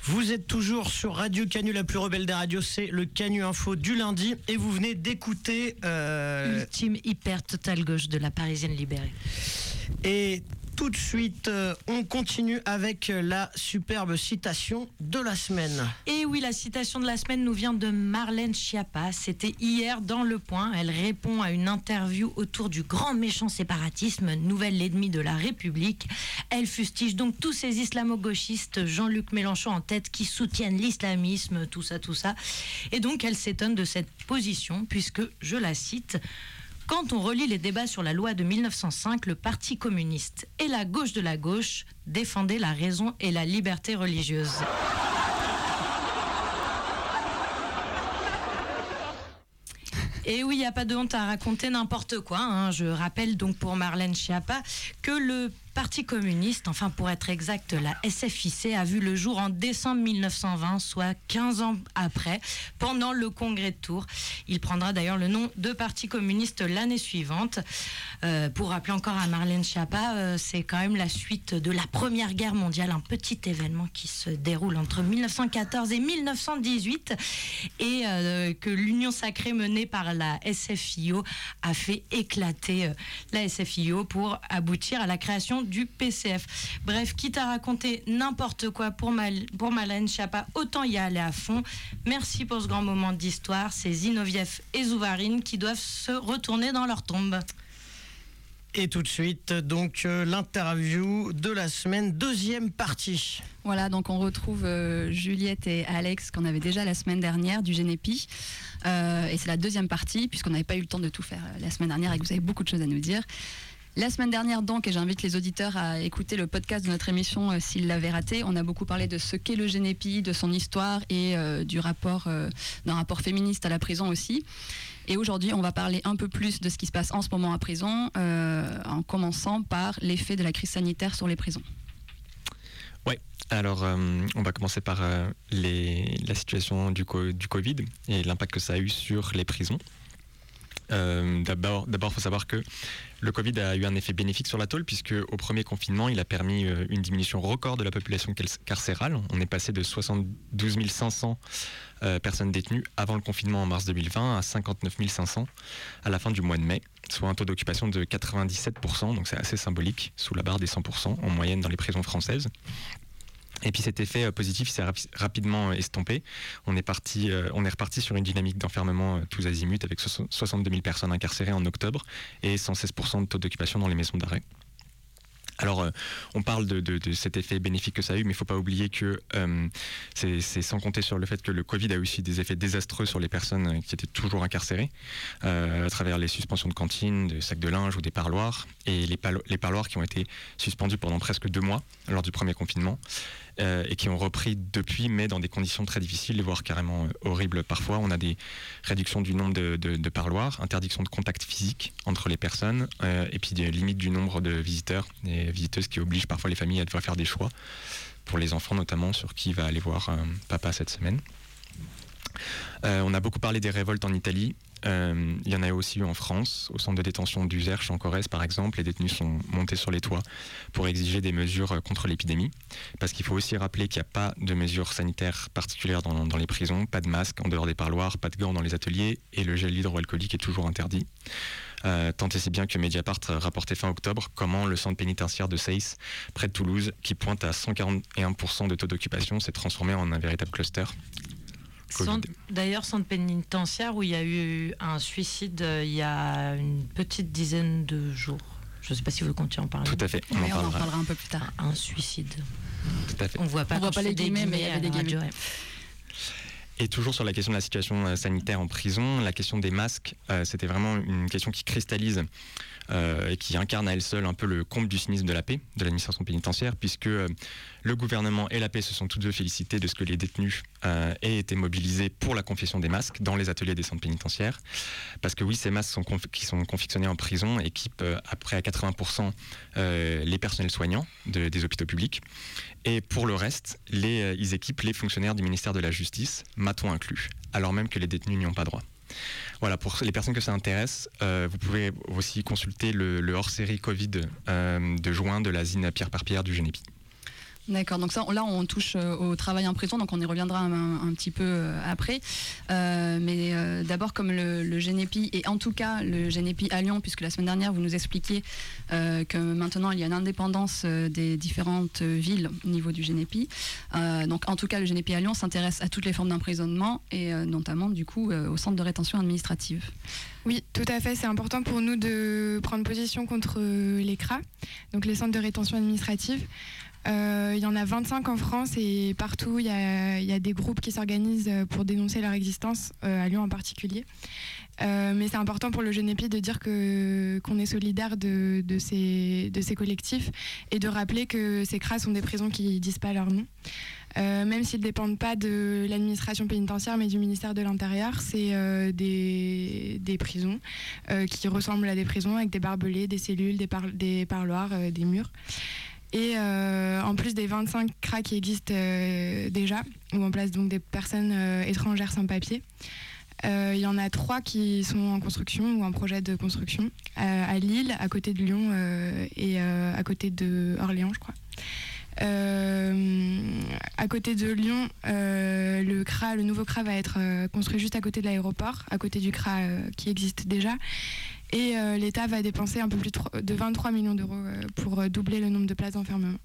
Vous êtes toujours sur Radio Canu, la plus rebelle des radios, c'est le Canu Info du lundi et vous venez d'écouter euh... Ultime hyper total gauche de la Parisienne libérée. Et tout de suite, euh, on continue avec la superbe citation de la semaine. Et oui, la citation de la semaine nous vient de Marlène Schiappa. C'était hier dans Le Point. Elle répond à une interview autour du grand méchant séparatisme, nouvel ennemi de la République. Elle fustige donc tous ces islamo-gauchistes, Jean-Luc Mélenchon en tête, qui soutiennent l'islamisme, tout ça, tout ça. Et donc, elle s'étonne de cette position, puisque, je la cite... Quand on relit les débats sur la loi de mille neuf cent cinq, le Parti communiste et la gauche de la gauche défendaient la raison et la liberté religieuse. Et oui, il n'y a pas de honte à raconter n'importe quoi. Hein. Je rappelle donc pour Marlène Schiappa que le Parti communiste, enfin pour être exact, la S F I C, a vu le jour en décembre mille neuf cent vingt, soit quinze ans après, pendant le congrès de Tours. Il prendra d'ailleurs le nom de Parti communiste l'année suivante. Euh, pour rappeler encore à Marlène Schiappa, euh, c'est quand même la suite de la Première Guerre mondiale, un petit événement qui se déroule entre mille neuf cent quatorze et mille neuf cent dix-huit, et euh, que l'union sacrée menée par la S F I O a fait éclater euh, la S F I O pour aboutir à la création du P C F. Bref, quitte à raconter n'importe quoi pour, Mal- pour Marlène Schiappa, autant y aller à fond. Merci pour ce grand moment d'histoire. C'est Zinoviev et Zouvarine qui doivent se retourner dans leur tombe. Et tout de suite, donc, euh, l'interview de la semaine, deuxième partie. Voilà, donc on retrouve euh, Juliette et Alex qu'on avait déjà la semaine dernière du Génépi. Euh, et c'est la deuxième partie, puisqu'on n'avait pas eu le temps de tout faire la semaine dernière et que vous avez beaucoup de choses à nous dire. La semaine dernière donc, et j'invite les auditeurs à écouter le podcast de notre émission euh, s'ils l'avaient raté, on a beaucoup parlé de ce qu'est le Génépi, de son histoire et euh, du rapport, euh, d'un rapport féministe à la prison aussi. Et aujourd'hui, on va parler un peu plus de ce qui se passe en ce moment à prison, euh, en commençant par l'effet de la crise sanitaire sur les prisons. Ouais, alors euh, on va commencer par euh, les, la situation du, co- du Covid et l'impact que ça a eu sur les prisons. Euh, d'abord, d'abord, il faut savoir que le Covid a eu un effet bénéfique sur la tôle, puisque au premier confinement, il a permis euh, une diminution record de la population carcérale. On est passé de soixante-douze mille cinq cents euh, personnes détenues avant le confinement en mars deux mille vingt à cinquante-neuf mille cinq cents à la fin du mois de mai, soit un taux d'occupation de quatre-vingt-dix-sept pour cent, donc c'est assez symbolique, sous la barre des cent pour cent en moyenne dans les prisons françaises. Et puis cet effet positif s'est rapi- rapidement estompé. On est, parti, euh, on est reparti sur une dynamique d'enfermement euh, tous azimuts avec so- soixante-deux mille personnes incarcérées en octobre et cent seize pour cent de taux d'occupation dans les maisons d'arrêt. Alors, euh, on parle de, de, de cet effet bénéfique que ça a eu, mais il ne faut pas oublier que euh, c'est, c'est sans compter sur le fait que le Covid a aussi des effets désastreux sur les personnes qui étaient toujours incarcérées, euh, à travers les suspensions de cantines, de sacs de linge ou des parloirs, et les, palo- les parloirs qui ont été suspendus pendant presque deux mois lors du premier confinement, euh, et qui ont repris depuis, mais dans des conditions très difficiles, voire carrément euh, horribles parfois. On a des réductions du nombre de, de, de parloirs, interdiction de contact physique entre les personnes, euh, et puis des limites du nombre de visiteurs et visiteuses qui obligent parfois les familles à devoir faire des choix, pour les enfants notamment, sur qui va aller voir euh, papa cette semaine. Euh, on a beaucoup parlé des révoltes en Italie. Euh, il y en a aussi eu en France, au centre de détention d'Uzerche en Corrèze par exemple. Les détenus sont montés sur les toits pour exiger des mesures contre l'épidémie, parce qu'il faut aussi rappeler qu'il n'y a pas de mesures sanitaires particulières dans, dans les prisons, pas de masque en dehors des parloirs, pas de gants dans les ateliers, et le gel hydroalcoolique est toujours interdit. Euh, tant et si bien que Mediapart rapportait fin octobre comment le centre pénitentiaire de Seyss, près de Toulouse, qui pointe à cent quarante et un pour cent de taux d'occupation, s'est transformé en un véritable cluster. Centre, d'ailleurs, centre pénitentiaire où il y a eu un suicide euh, il y a une petite dizaine de jours. Je ne sais pas si vous comptez en parler. Tout à fait, on, Oui, en, on en parlera. parlera un peu plus tard. Un suicide. Tout à fait. On ne voit pas, On voit pas les guillemets, mais il y avait des guillemets. Et toujours sur la question de la situation euh, sanitaire en prison, la question des masques, euh, c'était vraiment une question qui cristallise euh, et qui incarne à elle seule un peu le comble du cynisme de la paix, de l'administration pénitentiaire, puisque euh, le gouvernement et la paix se sont tous deux félicités de ce que les détenus euh, aient été mobilisés pour la confection des masques dans les ateliers des centres pénitentiaires. Parce que oui, ces masques sont conf- qui sont confectionnés en prison équipent euh, après à quatre-vingts pour cent euh, les personnels soignants de, des hôpitaux publics. Et pour le reste, les, euh, ils équipent les fonctionnaires du ministère de la Justice, maton inclus, alors même que les détenus n'y ont pas droit. Voilà, pour les personnes que ça intéresse, euh, vous pouvez aussi consulter le, le hors-série Covid euh, de juin de la zine Pierre par Pierre du Génépi. D'accord, donc ça, là on touche euh, au travail en prison, donc on y reviendra un, un, un petit peu euh, après. Euh, mais euh, d'abord comme le, le Génépi, et en tout cas le Génépi à Lyon, puisque la semaine dernière vous nous expliquiez euh, que maintenant il y a une indépendance euh, des différentes villes au niveau du Génépi. Euh, donc en tout cas le Génépi à Lyon s'intéresse à toutes les formes d'emprisonnement et euh, notamment du coup euh, au centre de rétention administrative. Oui, tout à fait. C'est important pour nous de prendre position contre les C R A, donc les centres de rétention administrative. Euh, il y en a vingt-cinq en France et partout il y a, il y a des groupes qui s'organisent pour dénoncer leur existence, euh, à Lyon en particulier. Euh, mais c'est important pour le Génépi de dire que, qu'on est solidaire de, de, ces, de ces collectifs et de rappeler que ces C R A sont des prisons qui ne disent pas leur nom. Euh, même s'ils ne dépendent pas de l'administration pénitentiaire mais du ministère de l'Intérieur, c'est euh, des, des prisons euh, qui ressemblent à des prisons avec des barbelés, des cellules, des, par, des parloirs, euh, des murs. Et euh, en plus des vingt-cinq C R A qui existent euh, déjà, où on place donc des personnes euh, étrangères sans papier, euh, il y en a trois qui sont en construction ou en projet de construction, euh, à Lille, à côté de Lyon euh, et euh, à côté de Orléans, je crois. Euh, à côté de Lyon, euh, le C R A, le nouveau C R A va être euh, construit juste à côté de l'aéroport, à côté du C R A euh, qui existe déjà. Et euh, l'État va dépenser un peu plus de vingt-trois millions d'euros euh, pour euh, doubler le nombre de places d'enfermement.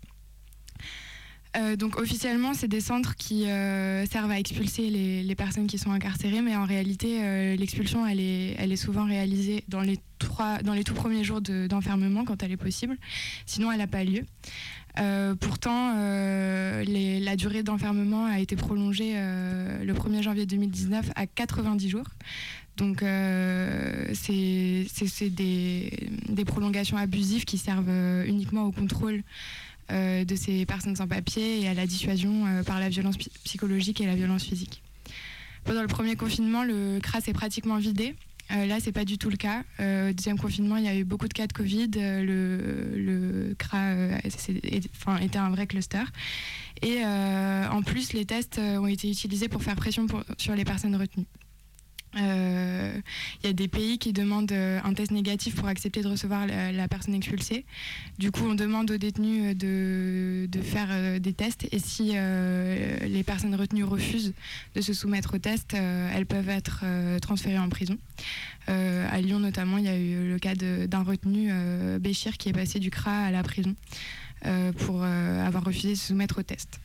Euh, donc officiellement, c'est des centres qui euh, servent à expulser les, les personnes qui sont incarcérées, mais en réalité, euh, l'expulsion, elle est, elle est souvent réalisée dans les, trois, dans les tout premiers jours de, d'enfermement, quand elle est possible. Sinon, elle n'a pas lieu. Euh, pourtant, euh, les, la durée d'enfermement a été prolongée euh, le premier janvier deux mille dix-neuf à quatre-vingt-dix jours. Donc euh, c'est, c'est, c'est des, des prolongations abusives qui servent euh, uniquement au contrôle euh, de ces personnes sans papier et à la dissuasion euh, par la violence p- psychologique et la violence physique. Pendant le premier confinement, le C R A s'est pratiquement vidé. Euh, là, c'est pas du tout le cas. Euh, au deuxième confinement, il y a eu beaucoup de cas de Covid. Euh, le, le C R A euh, c'est, est, enfin, était un vrai cluster. Et euh, en plus, les tests ont été utilisés pour faire pression pour, sur les personnes retenues. Il euh, y a des pays qui demandent un test négatif pour accepter de recevoir la, la personne expulsée. Du coup, on demande aux détenus de, de faire des tests et si euh, les personnes retenues refusent de se soumettre aux tests, euh, elles peuvent être euh, transférées en prison. Euh, à Lyon notamment, il y a eu le cas de, d'un retenu, euh, Béchir, qui est passé du C R A à la prison euh, pour euh, avoir refusé de se soumettre aux tests.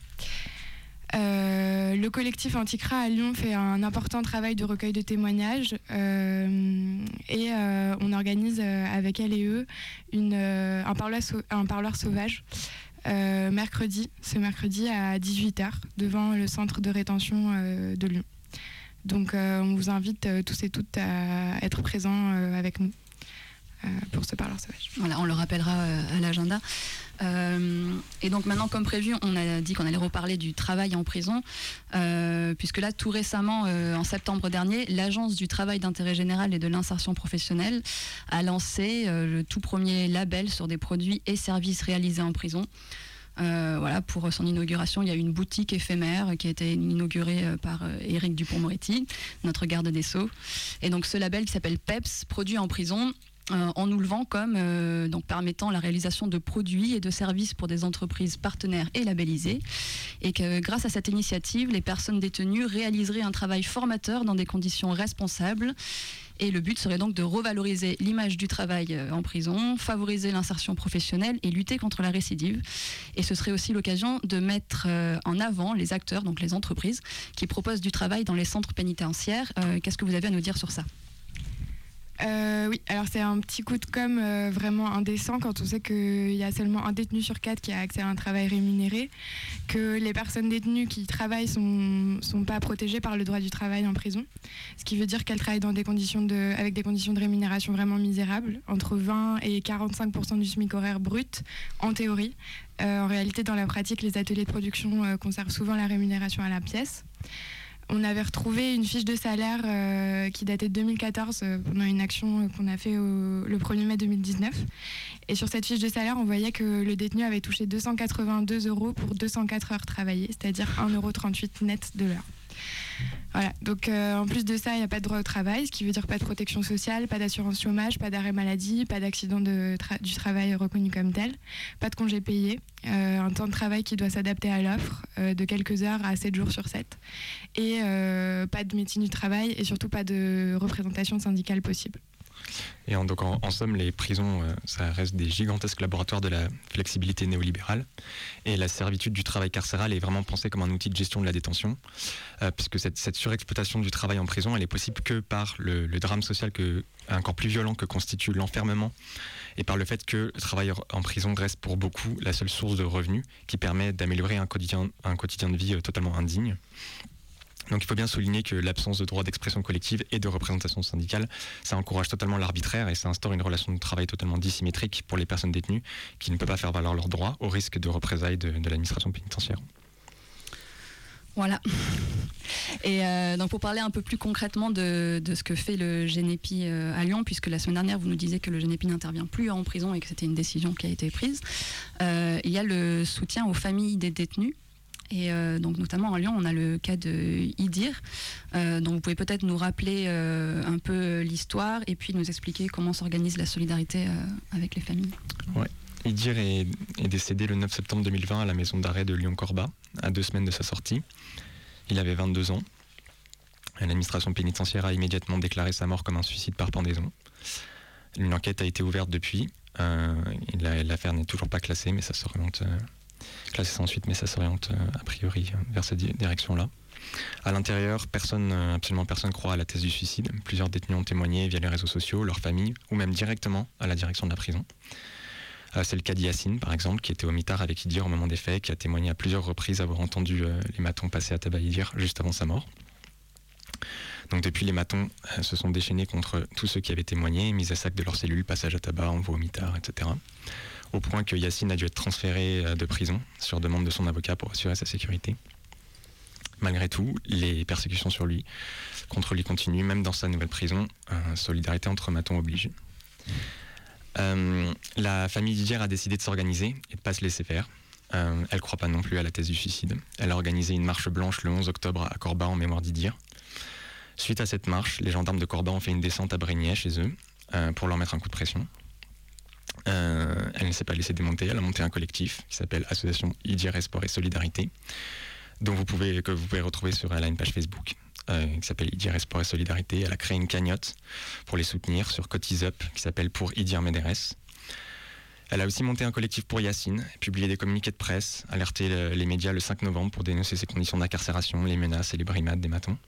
Euh, le collectif anti-C R A à Lyon fait un important travail de recueil de témoignages euh, et euh, on organise euh, avec elle et eux une, euh, un, parloir sau- un parloir sauvage euh, mercredi, ce mercredi à dix-huit heures devant le centre de rétention euh, de Lyon. Donc euh, on vous invite euh, tous et toutes à être présents euh, avec nous euh, pour ce parloir sauvage. Voilà, on le rappellera euh, à l'agenda. Euh, et donc maintenant, comme prévu, on a dit qu'on allait reparler du travail en prison, euh, puisque là, tout récemment, euh, en septembre dernier, l'Agence du travail d'intérêt général et de l'insertion professionnelle a lancé euh, le tout premier label sur des produits et services réalisés en prison. Euh, voilà, pour son inauguration, il y a eu une boutique éphémère qui a été inaugurée par euh, Éric Dupond-Moretti, notre garde des Sceaux. Et donc ce label qui s'appelle PEPS, produit en prison, Euh, en nous le vend comme euh, donc permettant la réalisation de produits et de services pour des entreprises partenaires et labellisées, et que grâce à cette initiative, les personnes détenues réaliseraient un travail formateur dans des conditions responsables. Et le but serait donc de revaloriser l'image du travail en prison, favoriser l'insertion professionnelle et lutter contre la récidive. Et ce serait aussi l'occasion de mettre en avant les acteurs, donc les entreprises, qui proposent du travail dans les centres pénitentiaires. Euh, qu'est-ce que vous avez à nous dire sur ça ? Euh, oui, alors c'est un petit coup de com' euh, vraiment indécent quand on sait qu'il y a seulement un détenu sur quatre qui a accès à un travail rémunéré, que les personnes détenues qui travaillent sont, sont pas protégées par le droit du travail en prison, ce qui veut dire qu'elles travaillent dans des conditions de, avec des conditions de rémunération vraiment misérables, entre vingt et quarante-cinq pour cent du SMIC horaire brut en théorie. Euh, en réalité, dans la pratique, les ateliers de production euh, conservent souvent la rémunération à la pièce. On avait retrouvé une fiche de salaire euh, qui datait de deux mille quatorze euh, pendant une action euh, qu'on a fait au, le premier mai deux mille dix-neuf. Et sur cette fiche de salaire, on voyait que le détenu avait touché deux cent quatre-vingt-deux euros pour deux cent quatre heures travaillées, c'est-à-dire un euro trente-huit net de l'heure. Voilà, donc euh, en plus de ça, il n'y a pas de droit au travail, ce qui veut dire pas de protection sociale, pas d'assurance chômage, pas d'arrêt maladie, pas d'accident de tra- du travail reconnu comme tel, pas de congé payé, euh, un temps de travail qui doit s'adapter à l'offre, euh, de quelques heures à sept jours sur sept, et euh, pas de médecine du travail et surtout pas de représentation syndicale possible. Et en, donc en, en somme, les prisons, euh, ça reste des gigantesques laboratoires de la flexibilité néolibérale. Et la servitude du travail carcéral est vraiment pensée comme un outil de gestion de la détention, euh, puisque cette, cette surexploitation du travail en prison, elle est possible que par le, le drame social que, encore plus violent que constitue l'enfermement, et par le fait que le travail en prison reste pour beaucoup la seule source de revenus qui permet d'améliorer un quotidien, un quotidien de vie euh, totalement indigne. Donc il faut bien souligner que l'absence de droit d'expression collective et de représentation syndicale, ça encourage totalement l'arbitraire et ça instaure une relation de travail totalement dissymétrique pour les personnes détenues qui ne peuvent pas faire valoir leurs droits au risque de représailles de, de l'administration pénitentiaire. Voilà. Et euh, donc pour parler un peu plus concrètement de, de ce que fait le Génépi euh, à Lyon, puisque la semaine dernière vous nous disiez que le Génépi n'intervient plus en prison et que c'était une décision qui a été prise, euh, il y a le soutien aux familles des détenus. Et euh, donc notamment à Lyon, on a le cas de Idir. Euh, donc vous pouvez peut-être nous rappeler euh, un peu l'histoire et puis nous expliquer comment s'organise la solidarité euh, avec les familles. Ouais. Idir est, est décédé le neuf septembre deux mille vingt à la maison d'arrêt de Lyon-Corba, à deux semaines de sa sortie. Il avait vingt-deux ans. L'administration pénitentiaire a immédiatement déclaré sa mort comme un suicide par pendaison. Une enquête a été ouverte depuis. Euh, l'affaire n'est toujours pas classée, mais ça s'oriente... Euh, classé ça ensuite, mais ça s'oriente euh, a priori vers cette di- direction-là. À l'intérieur, personne, euh, absolument personne croit à la thèse du suicide. Plusieurs détenus ont témoigné via les réseaux sociaux, leurs familles, ou même directement à la direction de la prison. Euh, c'est le cas d'Yacine, par exemple, qui était au mitard avec Idir au moment des faits, qui a témoigné à plusieurs reprises avoir entendu euh, les matons passer à tabac Idir juste avant sa mort. Donc depuis, les matons euh, se sont déchaînés contre tous ceux qui avaient témoigné, mis à sac de leurs cellules, passage à tabac, envoi au mitard, et cetera. Au point que Yacine a dû être transféré de prison sur demande de son avocat pour assurer sa sécurité. Malgré tout, les persécutions sur lui, contre lui continuent, même dans sa nouvelle prison. Euh, solidarité entre matons oblige. Euh, la famille d'Idir a décidé de s'organiser et de ne pas se laisser faire. Euh, elle ne croit pas non plus à la thèse du suicide. Elle a organisé une marche blanche le onze octobre à Corba en mémoire d'Idir. Suite à cette marche, les gendarmes de Corba ont fait une descente à Brignais chez eux euh, pour leur mettre un coup de pression. Euh, elle ne s'est pas laissée démonter, elle a monté un collectif qui s'appelle Association Idir Espoir et Solidarité, dont vous pouvez, que vous pouvez retrouver sur, elle a une page Facebook euh, qui s'appelle Idir Espoir et Solidarité. Elle a créé une cagnotte pour les soutenir sur Cotiseup qui s'appelle Pour Idir Médérès. Elle a aussi monté un collectif pour Yacine, publié des communiqués de presse, alerté le, les médias le cinq novembre pour dénoncer ses conditions d'incarcération, les menaces et les brimades des matons.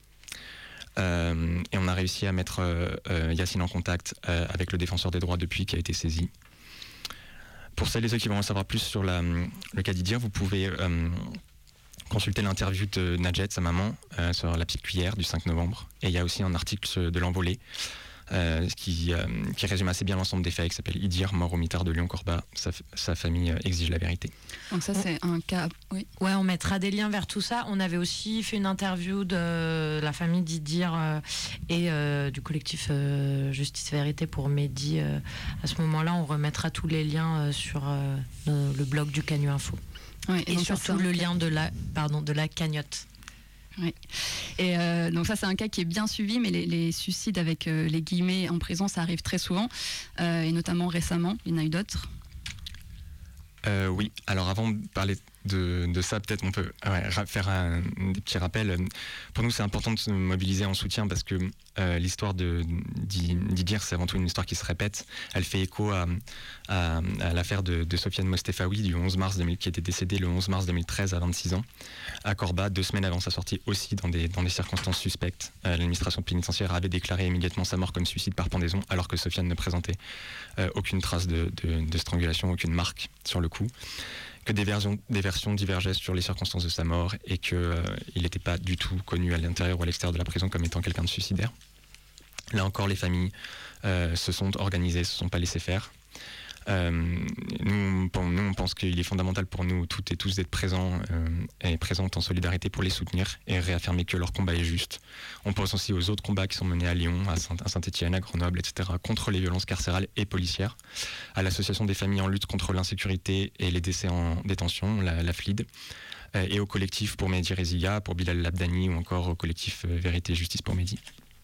Euh, et on a réussi à mettre euh, euh, Yacine en contact euh, avec le défenseur des droits depuis, qui a été saisi. Pour celles et ceux qui vont en savoir plus sur la, le cas d'Idir, vous pouvez euh, consulter l'interview de Najet, sa maman, euh, sur La Petite Cuillère du cinq novembre. Et il y a aussi un article de l'Envolée euh, qui, euh, qui résume assez bien l'ensemble des faits, qui s'appelle Idir, mort au mitard de Lyon-Corba. Sa, sa famille exige la vérité. Donc ça, c'est un cas... Oui. Ouais, on mettra des liens vers tout ça. On avait aussi fait une interview de la famille d'Idir euh, et euh, du collectif euh, Justice Vérité pour Mehdi. Euh, à ce moment-là, on remettra tous les liens euh, sur euh, le, le blog du Canu Info. Ouais, et et donc surtout ça, le lien de la, pardon, de la cagnotte. Oui. Et euh, donc ça, c'est un cas qui est bien suivi, mais les, les suicides avec euh, les guillemets en prison, ça arrive très souvent, euh, et notamment récemment. Il y en a eu d'autres. Euh, oui, alors avant de parler de, de ça, peut-être on peut ouais, faire un, des petits rappels. Pour nous, c'est important de se mobiliser en soutien parce que euh, l'histoire de, d'Idir, c'est avant tout une histoire qui se répète. Elle fait écho à, à, à l'affaire de, de Sofiane Mostefaoui du onze mars deux mille, qui était décédée le onze mars deux mille treize à vingt-six ans à Corba, deux semaines avant sa sortie aussi dans des, dans des circonstances suspectes. Euh, l'administration pénitentiaire avait déclaré immédiatement sa mort comme suicide par pendaison alors que Sofiane ne présentait euh, aucune trace de, de, de strangulation, aucune marque sur le coup. Que des versions, des versions divergeaient sur les circonstances de sa mort et qu'il euh, n'était pas du tout connu à l'intérieur ou à l'extérieur de la prison comme étant quelqu'un de suicidaire. Là encore, les familles euh, se sont organisées, se sont pas laissées faire. Euh, nous, pour, nous, on pense qu'il est fondamental pour nous toutes et tous d'être présents euh, et présentes en solidarité pour les soutenir et réaffirmer que leur combat est juste. On pense aussi aux autres combats qui sont menés à Lyon, à Saint-Étienne, à Grenoble, et cetera, contre les violences carcérales et policières, à l'association des familles en lutte contre l'insécurité et les décès en détention, la, la F L I D, euh, et au collectif pour Mehdi Rezia, pour Bilal Labdani ou encore au collectif euh, Vérité et Justice pour Mehdi.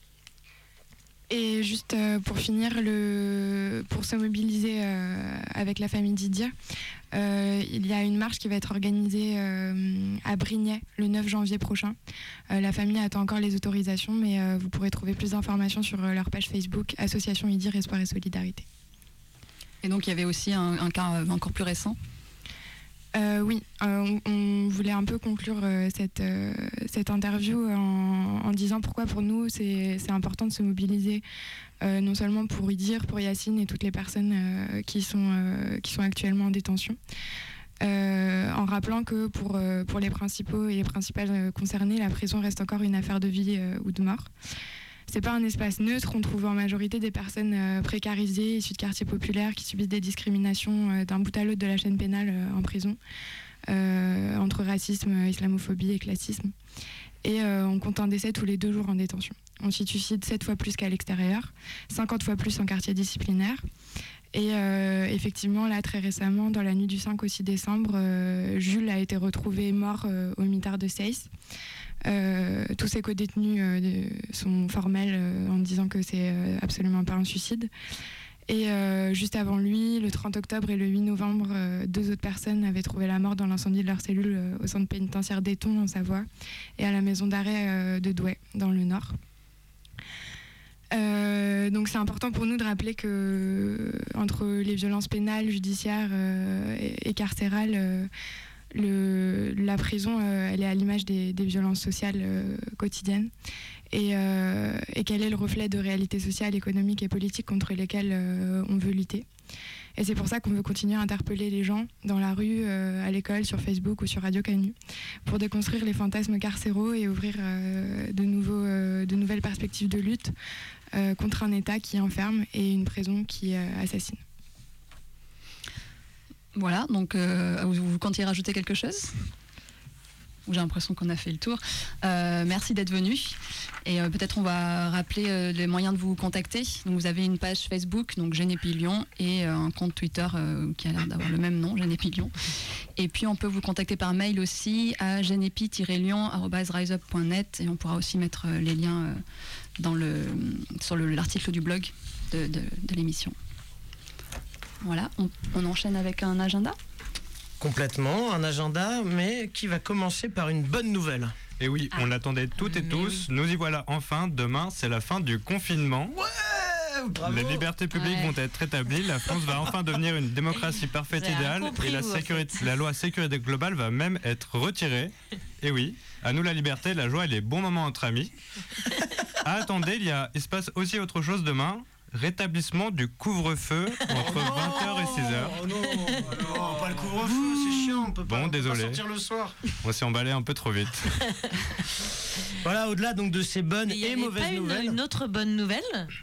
Et juste euh, pour finir, le, pour se mobiliser euh, avec la famille Didier, euh, il y a une marche qui va être organisée euh, à Brignais le neuf janvier prochain. Euh, la famille attend encore les autorisations, mais euh, vous pourrez trouver plus d'informations sur euh, leur page Facebook, Association Idir, Espoir et Solidarité. Et donc il y avait aussi un, un cas encore plus récent. Euh, oui, euh, on, on voulait un peu conclure euh, cette, euh, cette interview en, en disant pourquoi pour nous c'est, c'est important de se mobiliser, euh, non seulement pour Idir, pour Yacine et toutes les personnes euh, qui, sont, euh, qui sont actuellement en détention, euh, en rappelant que pour, euh, pour les principaux et les principales euh, concernés, la prison reste encore une affaire de vie euh, ou de mort. C'est pas un espace neutre, on trouve en majorité des personnes euh, précarisées, issues de quartiers populaires, qui subissent des discriminations euh, d'un bout à l'autre de la chaîne pénale euh, en prison, euh, entre racisme, islamophobie et classisme. Et euh, on compte un décès tous les deux jours en détention. On s'y suicide sept fois plus qu'à l'extérieur, cinquante fois plus en quartier disciplinaire. Et euh, effectivement, là, très récemment, dans la nuit du cinq au six décembre, euh, Jules a été retrouvé mort euh, au mitard de Seyss. Euh, tous ces co-détenus euh, sont formels euh, en disant que c'est euh, absolument pas un suicide. Et euh, juste avant lui, le trente octobre et le huit novembre, euh, deux autres personnes avaient trouvé la mort dans l'incendie de leur cellule euh, au centre pénitentiaire d'Éton en Savoie et à la maison d'arrêt euh, de Douai dans le Nord. Euh, donc c'est important pour nous de rappeler que euh, entre les violences pénales, judiciaires euh, et, et carcérales, euh, Le, la prison, euh, elle est à l'image des, des violences sociales euh, quotidiennes et, euh, et qu'elle est le reflet de réalités sociales, économiques et politiques contre lesquelles euh, on veut lutter. Et c'est pour ça qu'on veut continuer à interpeller les gens dans la rue, euh, à l'école, sur Facebook ou sur Radio Canu, pour déconstruire les fantasmes carcéraux et ouvrir euh, de, nouveaux, euh, de nouvelles perspectives de lutte euh, contre un État qui enferme et une prison qui euh, assassine. Voilà, donc euh, vous, vous comptiez rajouter quelque chose ? J'ai l'impression qu'on a fait le tour. Euh, merci d'être venu. Et euh, peut-être on va rappeler euh, les moyens de vous contacter. Donc vous avez une page Facebook, donc Genepi Lyon, et euh, un compte Twitter euh, qui a l'air d'avoir le même nom, Genepi Lyon. Et puis on peut vous contacter par mail aussi à genepi tiret lyon arobase riseup point net, et on pourra aussi mettre euh, les liens euh, dans le, sur le, l'article du blog de, de, de l'émission. Voilà, on, on enchaîne avec un agenda ? Complètement, un agenda, mais qui va commencer par une bonne nouvelle. Et oui, ah. on l'attendait toutes et mais tous. Oui. Nous y voilà enfin. Demain, c'est la fin du confinement. Ouais, bravo. Les libertés publiques ouais. vont être rétablies. La France va enfin devenir une démocratie parfaite idéale. Et la, sécurité, la loi sécurité globale va même être retirée. Et oui, à nous la liberté, la joie et les bons moments entre amis. Ah, attendez, il, y a, il se passe aussi autre chose demain. Rétablissement du couvre-feu entre oh vingt heures et six heures. Oh non, non, pas le couvre-feu, c'est chiant, on peut pas, bon, on peut désolé. pas sortir le soir. On s'est emballé un peu trop vite. Voilà, au-delà donc de ces bonnes et, et mauvaises pas une, nouvelles. Une autre bonne nouvelle.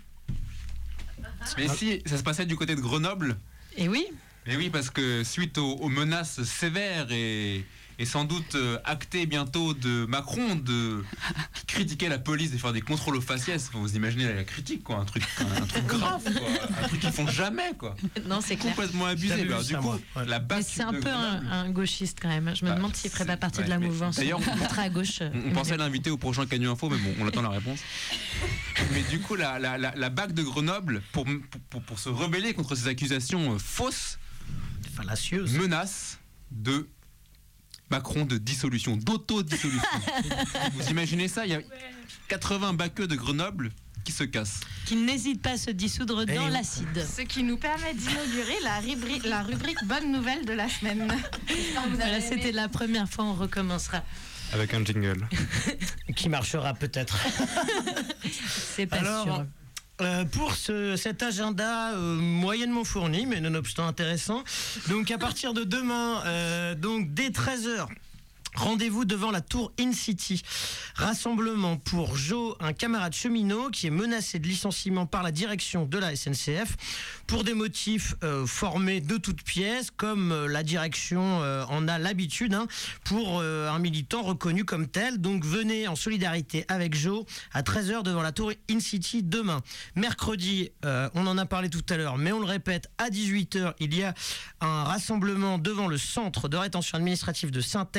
Mais si, ça se passait du côté de Grenoble. Et oui. Et oui, parce que suite aux, aux menaces sévères et, et sans doute euh, actées bientôt de Macron, de qui critiquait la police de faire des contrôles aux faciès. Vous imaginez la, la critique, quoi, un truc, un, un truc grave, quoi, un truc qu'ils font jamais, quoi. Non, c'est clair. Complètement abusé. Alors, du coup, ouais. la base. C'est un peu un, un gauchiste quand même. Je me bah, demande s'il ferait pas partie ouais, de la mouvance. D'ailleurs, on, à gauche. On, on pensait l'inviter au prochain Canu Info, mais bon, on attend la réponse. Mais du coup, la, la, la, la B A C de Grenoble, pour, pour, pour se rebeller contre ces accusations fausses, fallacieuses, menace de Macron de dissolution, d'auto-dissolution. Vous imaginez ça ? Il y a quatre-vingts baqueux de Grenoble qui se cassent. Qui n'hésitent pas à se dissoudre dans hey. l'acide. Ce qui nous permet d'inaugurer la rubrique, la rubrique Bonne Nouvelle de la semaine. Voilà, c'était la première fois, on recommencera. Avec un jingle. Qui marchera peut-être. C'est pas Alors, sûr. Euh, pour ce, cet agenda euh, moyennement fourni, mais nonobstant intéressant, donc à partir de demain, euh, donc dès treize heures, rendez-vous devant la tour InCity. Rassemblement pour Jo, un camarade cheminot qui est menacé de licenciement par la direction de la S N C F pour des motifs euh, formés de toutes pièces, comme euh, la direction euh, en a l'habitude, hein, pour euh, un militant reconnu comme tel. Donc venez en solidarité avec Jo à treize heures devant la tour InCity demain. Mercredi, euh, on en a parlé tout à l'heure, mais on le répète, à dix-huit heures, il y a un rassemblement devant le centre de rétention administrative de Saint-Ex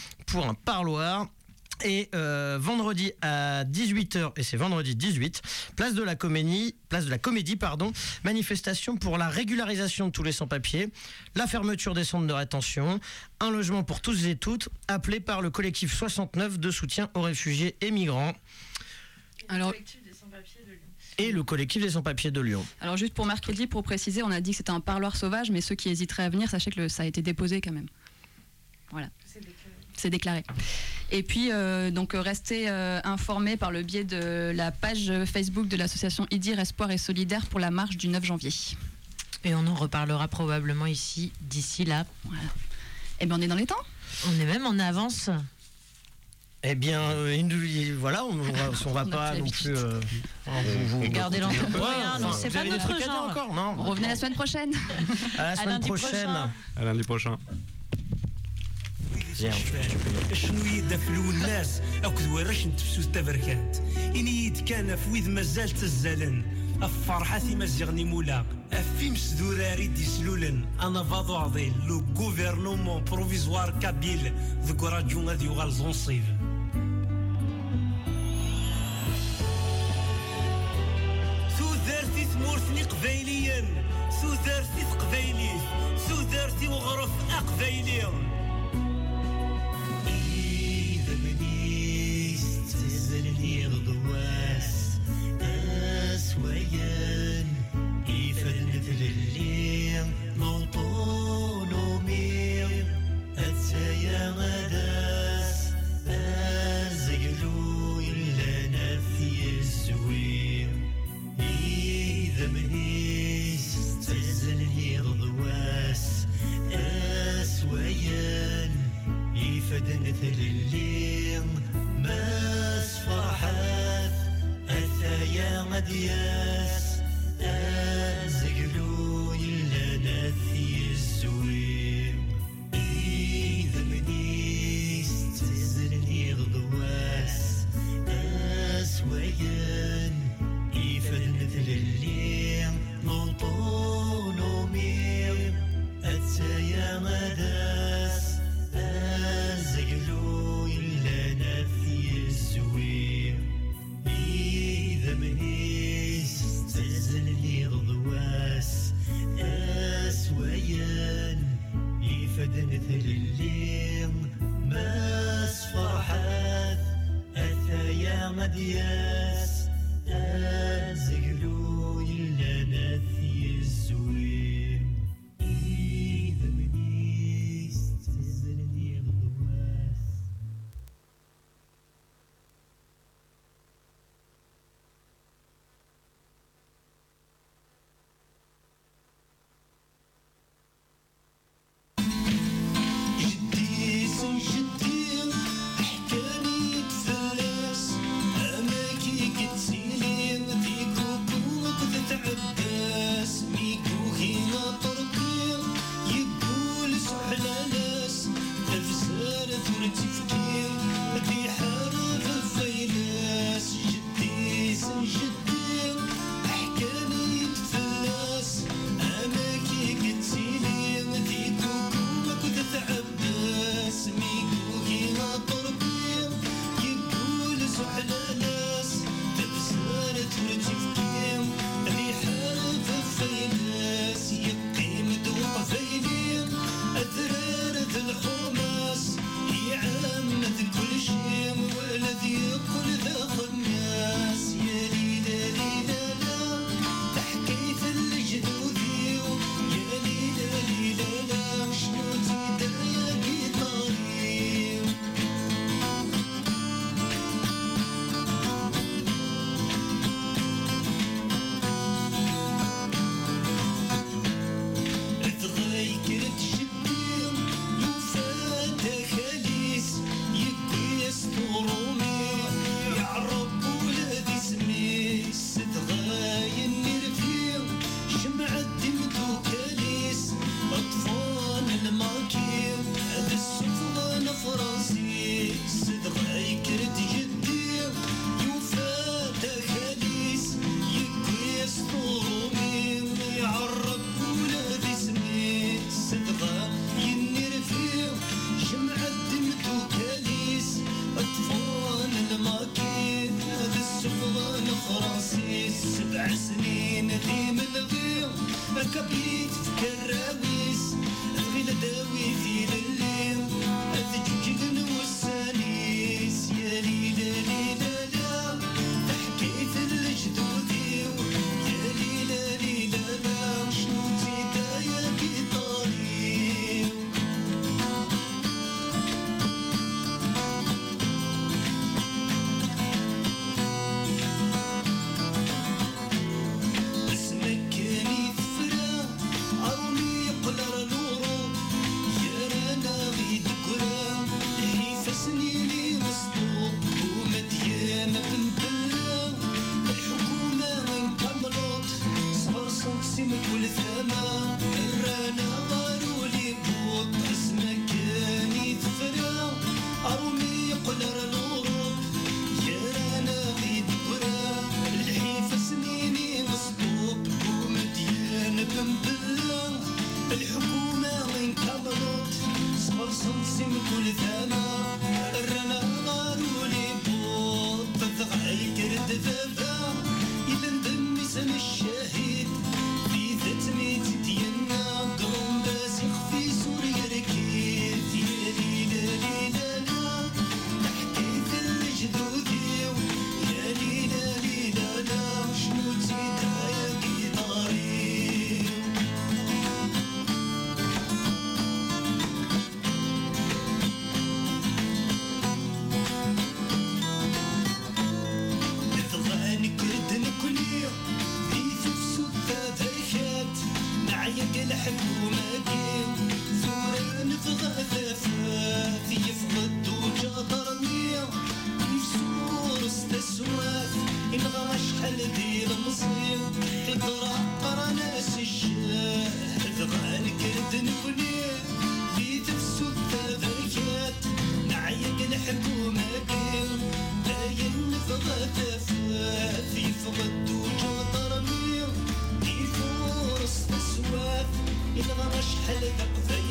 pour un parloir. Et euh, vendredi à dix-huit heures, et c'est vendredi dix-huit, place de la Comédie, place de la Comédie, pardon, manifestation pour la régularisation de tous les sans-papiers, la fermeture des centres de rétention, un logement pour tous et toutes, appelé par le collectif soixante-neuf de soutien aux réfugiés et migrants. Alors, et le collectif des sans-papiers de Lyon. Alors juste pour mercredi, pour préciser, on a dit que c'était un parloir sauvage, mais ceux qui hésiteraient à venir, sachez que le, ça a été déposé quand même. Voilà. C'est déclaré. Et puis, euh, donc, restez euh, informés par le biais de la page Facebook de l'association IDIR Espoir et Solidaire pour la marche du neuf janvier. Et on en reparlera probablement ici, d'ici là. Voilà. Et bien, on est dans les temps. On est même en avance. Eh bien, euh, voilà, on ne va, on va pas non plus... Euh, vous, vous, Gardez l'antenne. Ouais, ouais, non, c'est pas notre genre. Encore, non. Revenez la semaine prochaine. À la semaine prochaine. À lundi prochain. شنو يدفلوا الناس اكد وراش نتفسو التبركات انيت كان في ويد مازال تزالن الفرحة مزيغني مولا افي مسدوراري ديسلولن انا فاضو عضيل لو غوفرنمون بروفيزوار كابيل ذكو راديو غادي يغال زونصيف ثوثارتي ثمورثني قبايليا ثوثارتي قبايلي ثوثارتي وغرف اقبايلي زلني غضواس أسويا يفن مثل الليل موطونومي أتسايا غداس أزقلو إلا نفي الزوير إذا منيس تزلني غضواس أسويا يفن مثل الليل ماس فرحات أثايا غدياس أزقلو إلا نثي الزوير إذا منيس تزلني غضواس أسويا يفن مثل الليل موطونومي أتسايا غداس أزقلو إلا نثي الزوير إذا منيس تزلني غضواس أسويا يفد مثل الليل ماس فرحات أثايا مدياس أزقلو إلا نثي الزوير إذا منيس تزلني غضواس حكاني تفاس أماكي كتسيلين في كوكو كل ثما الرنا غارولي بوط تغعي كرد فافا إذا ندم اسم الشهيد في ثتميت ديالنا قرن باسخ في سوريا ركيت يا ليلى ليلى لا حكيت لجدودي يا ليلى ليلى لا شنو تيدا يا قيطاري نفغاني كرد نكوني في تفسد ذاكات نعيق الحكومة كيم ثورة نفغى ثافات يفقد وجاطر مية نفسور استسواف إنغا شحال دير مصير إضرع قرناس الشاه ثغاني كرد نكوني في تفسد ذاكات نعيق الحكومة كيم باين نفغى ثافات يفقد وجاطر مية يفور استسواف إنغا شحال ثقفي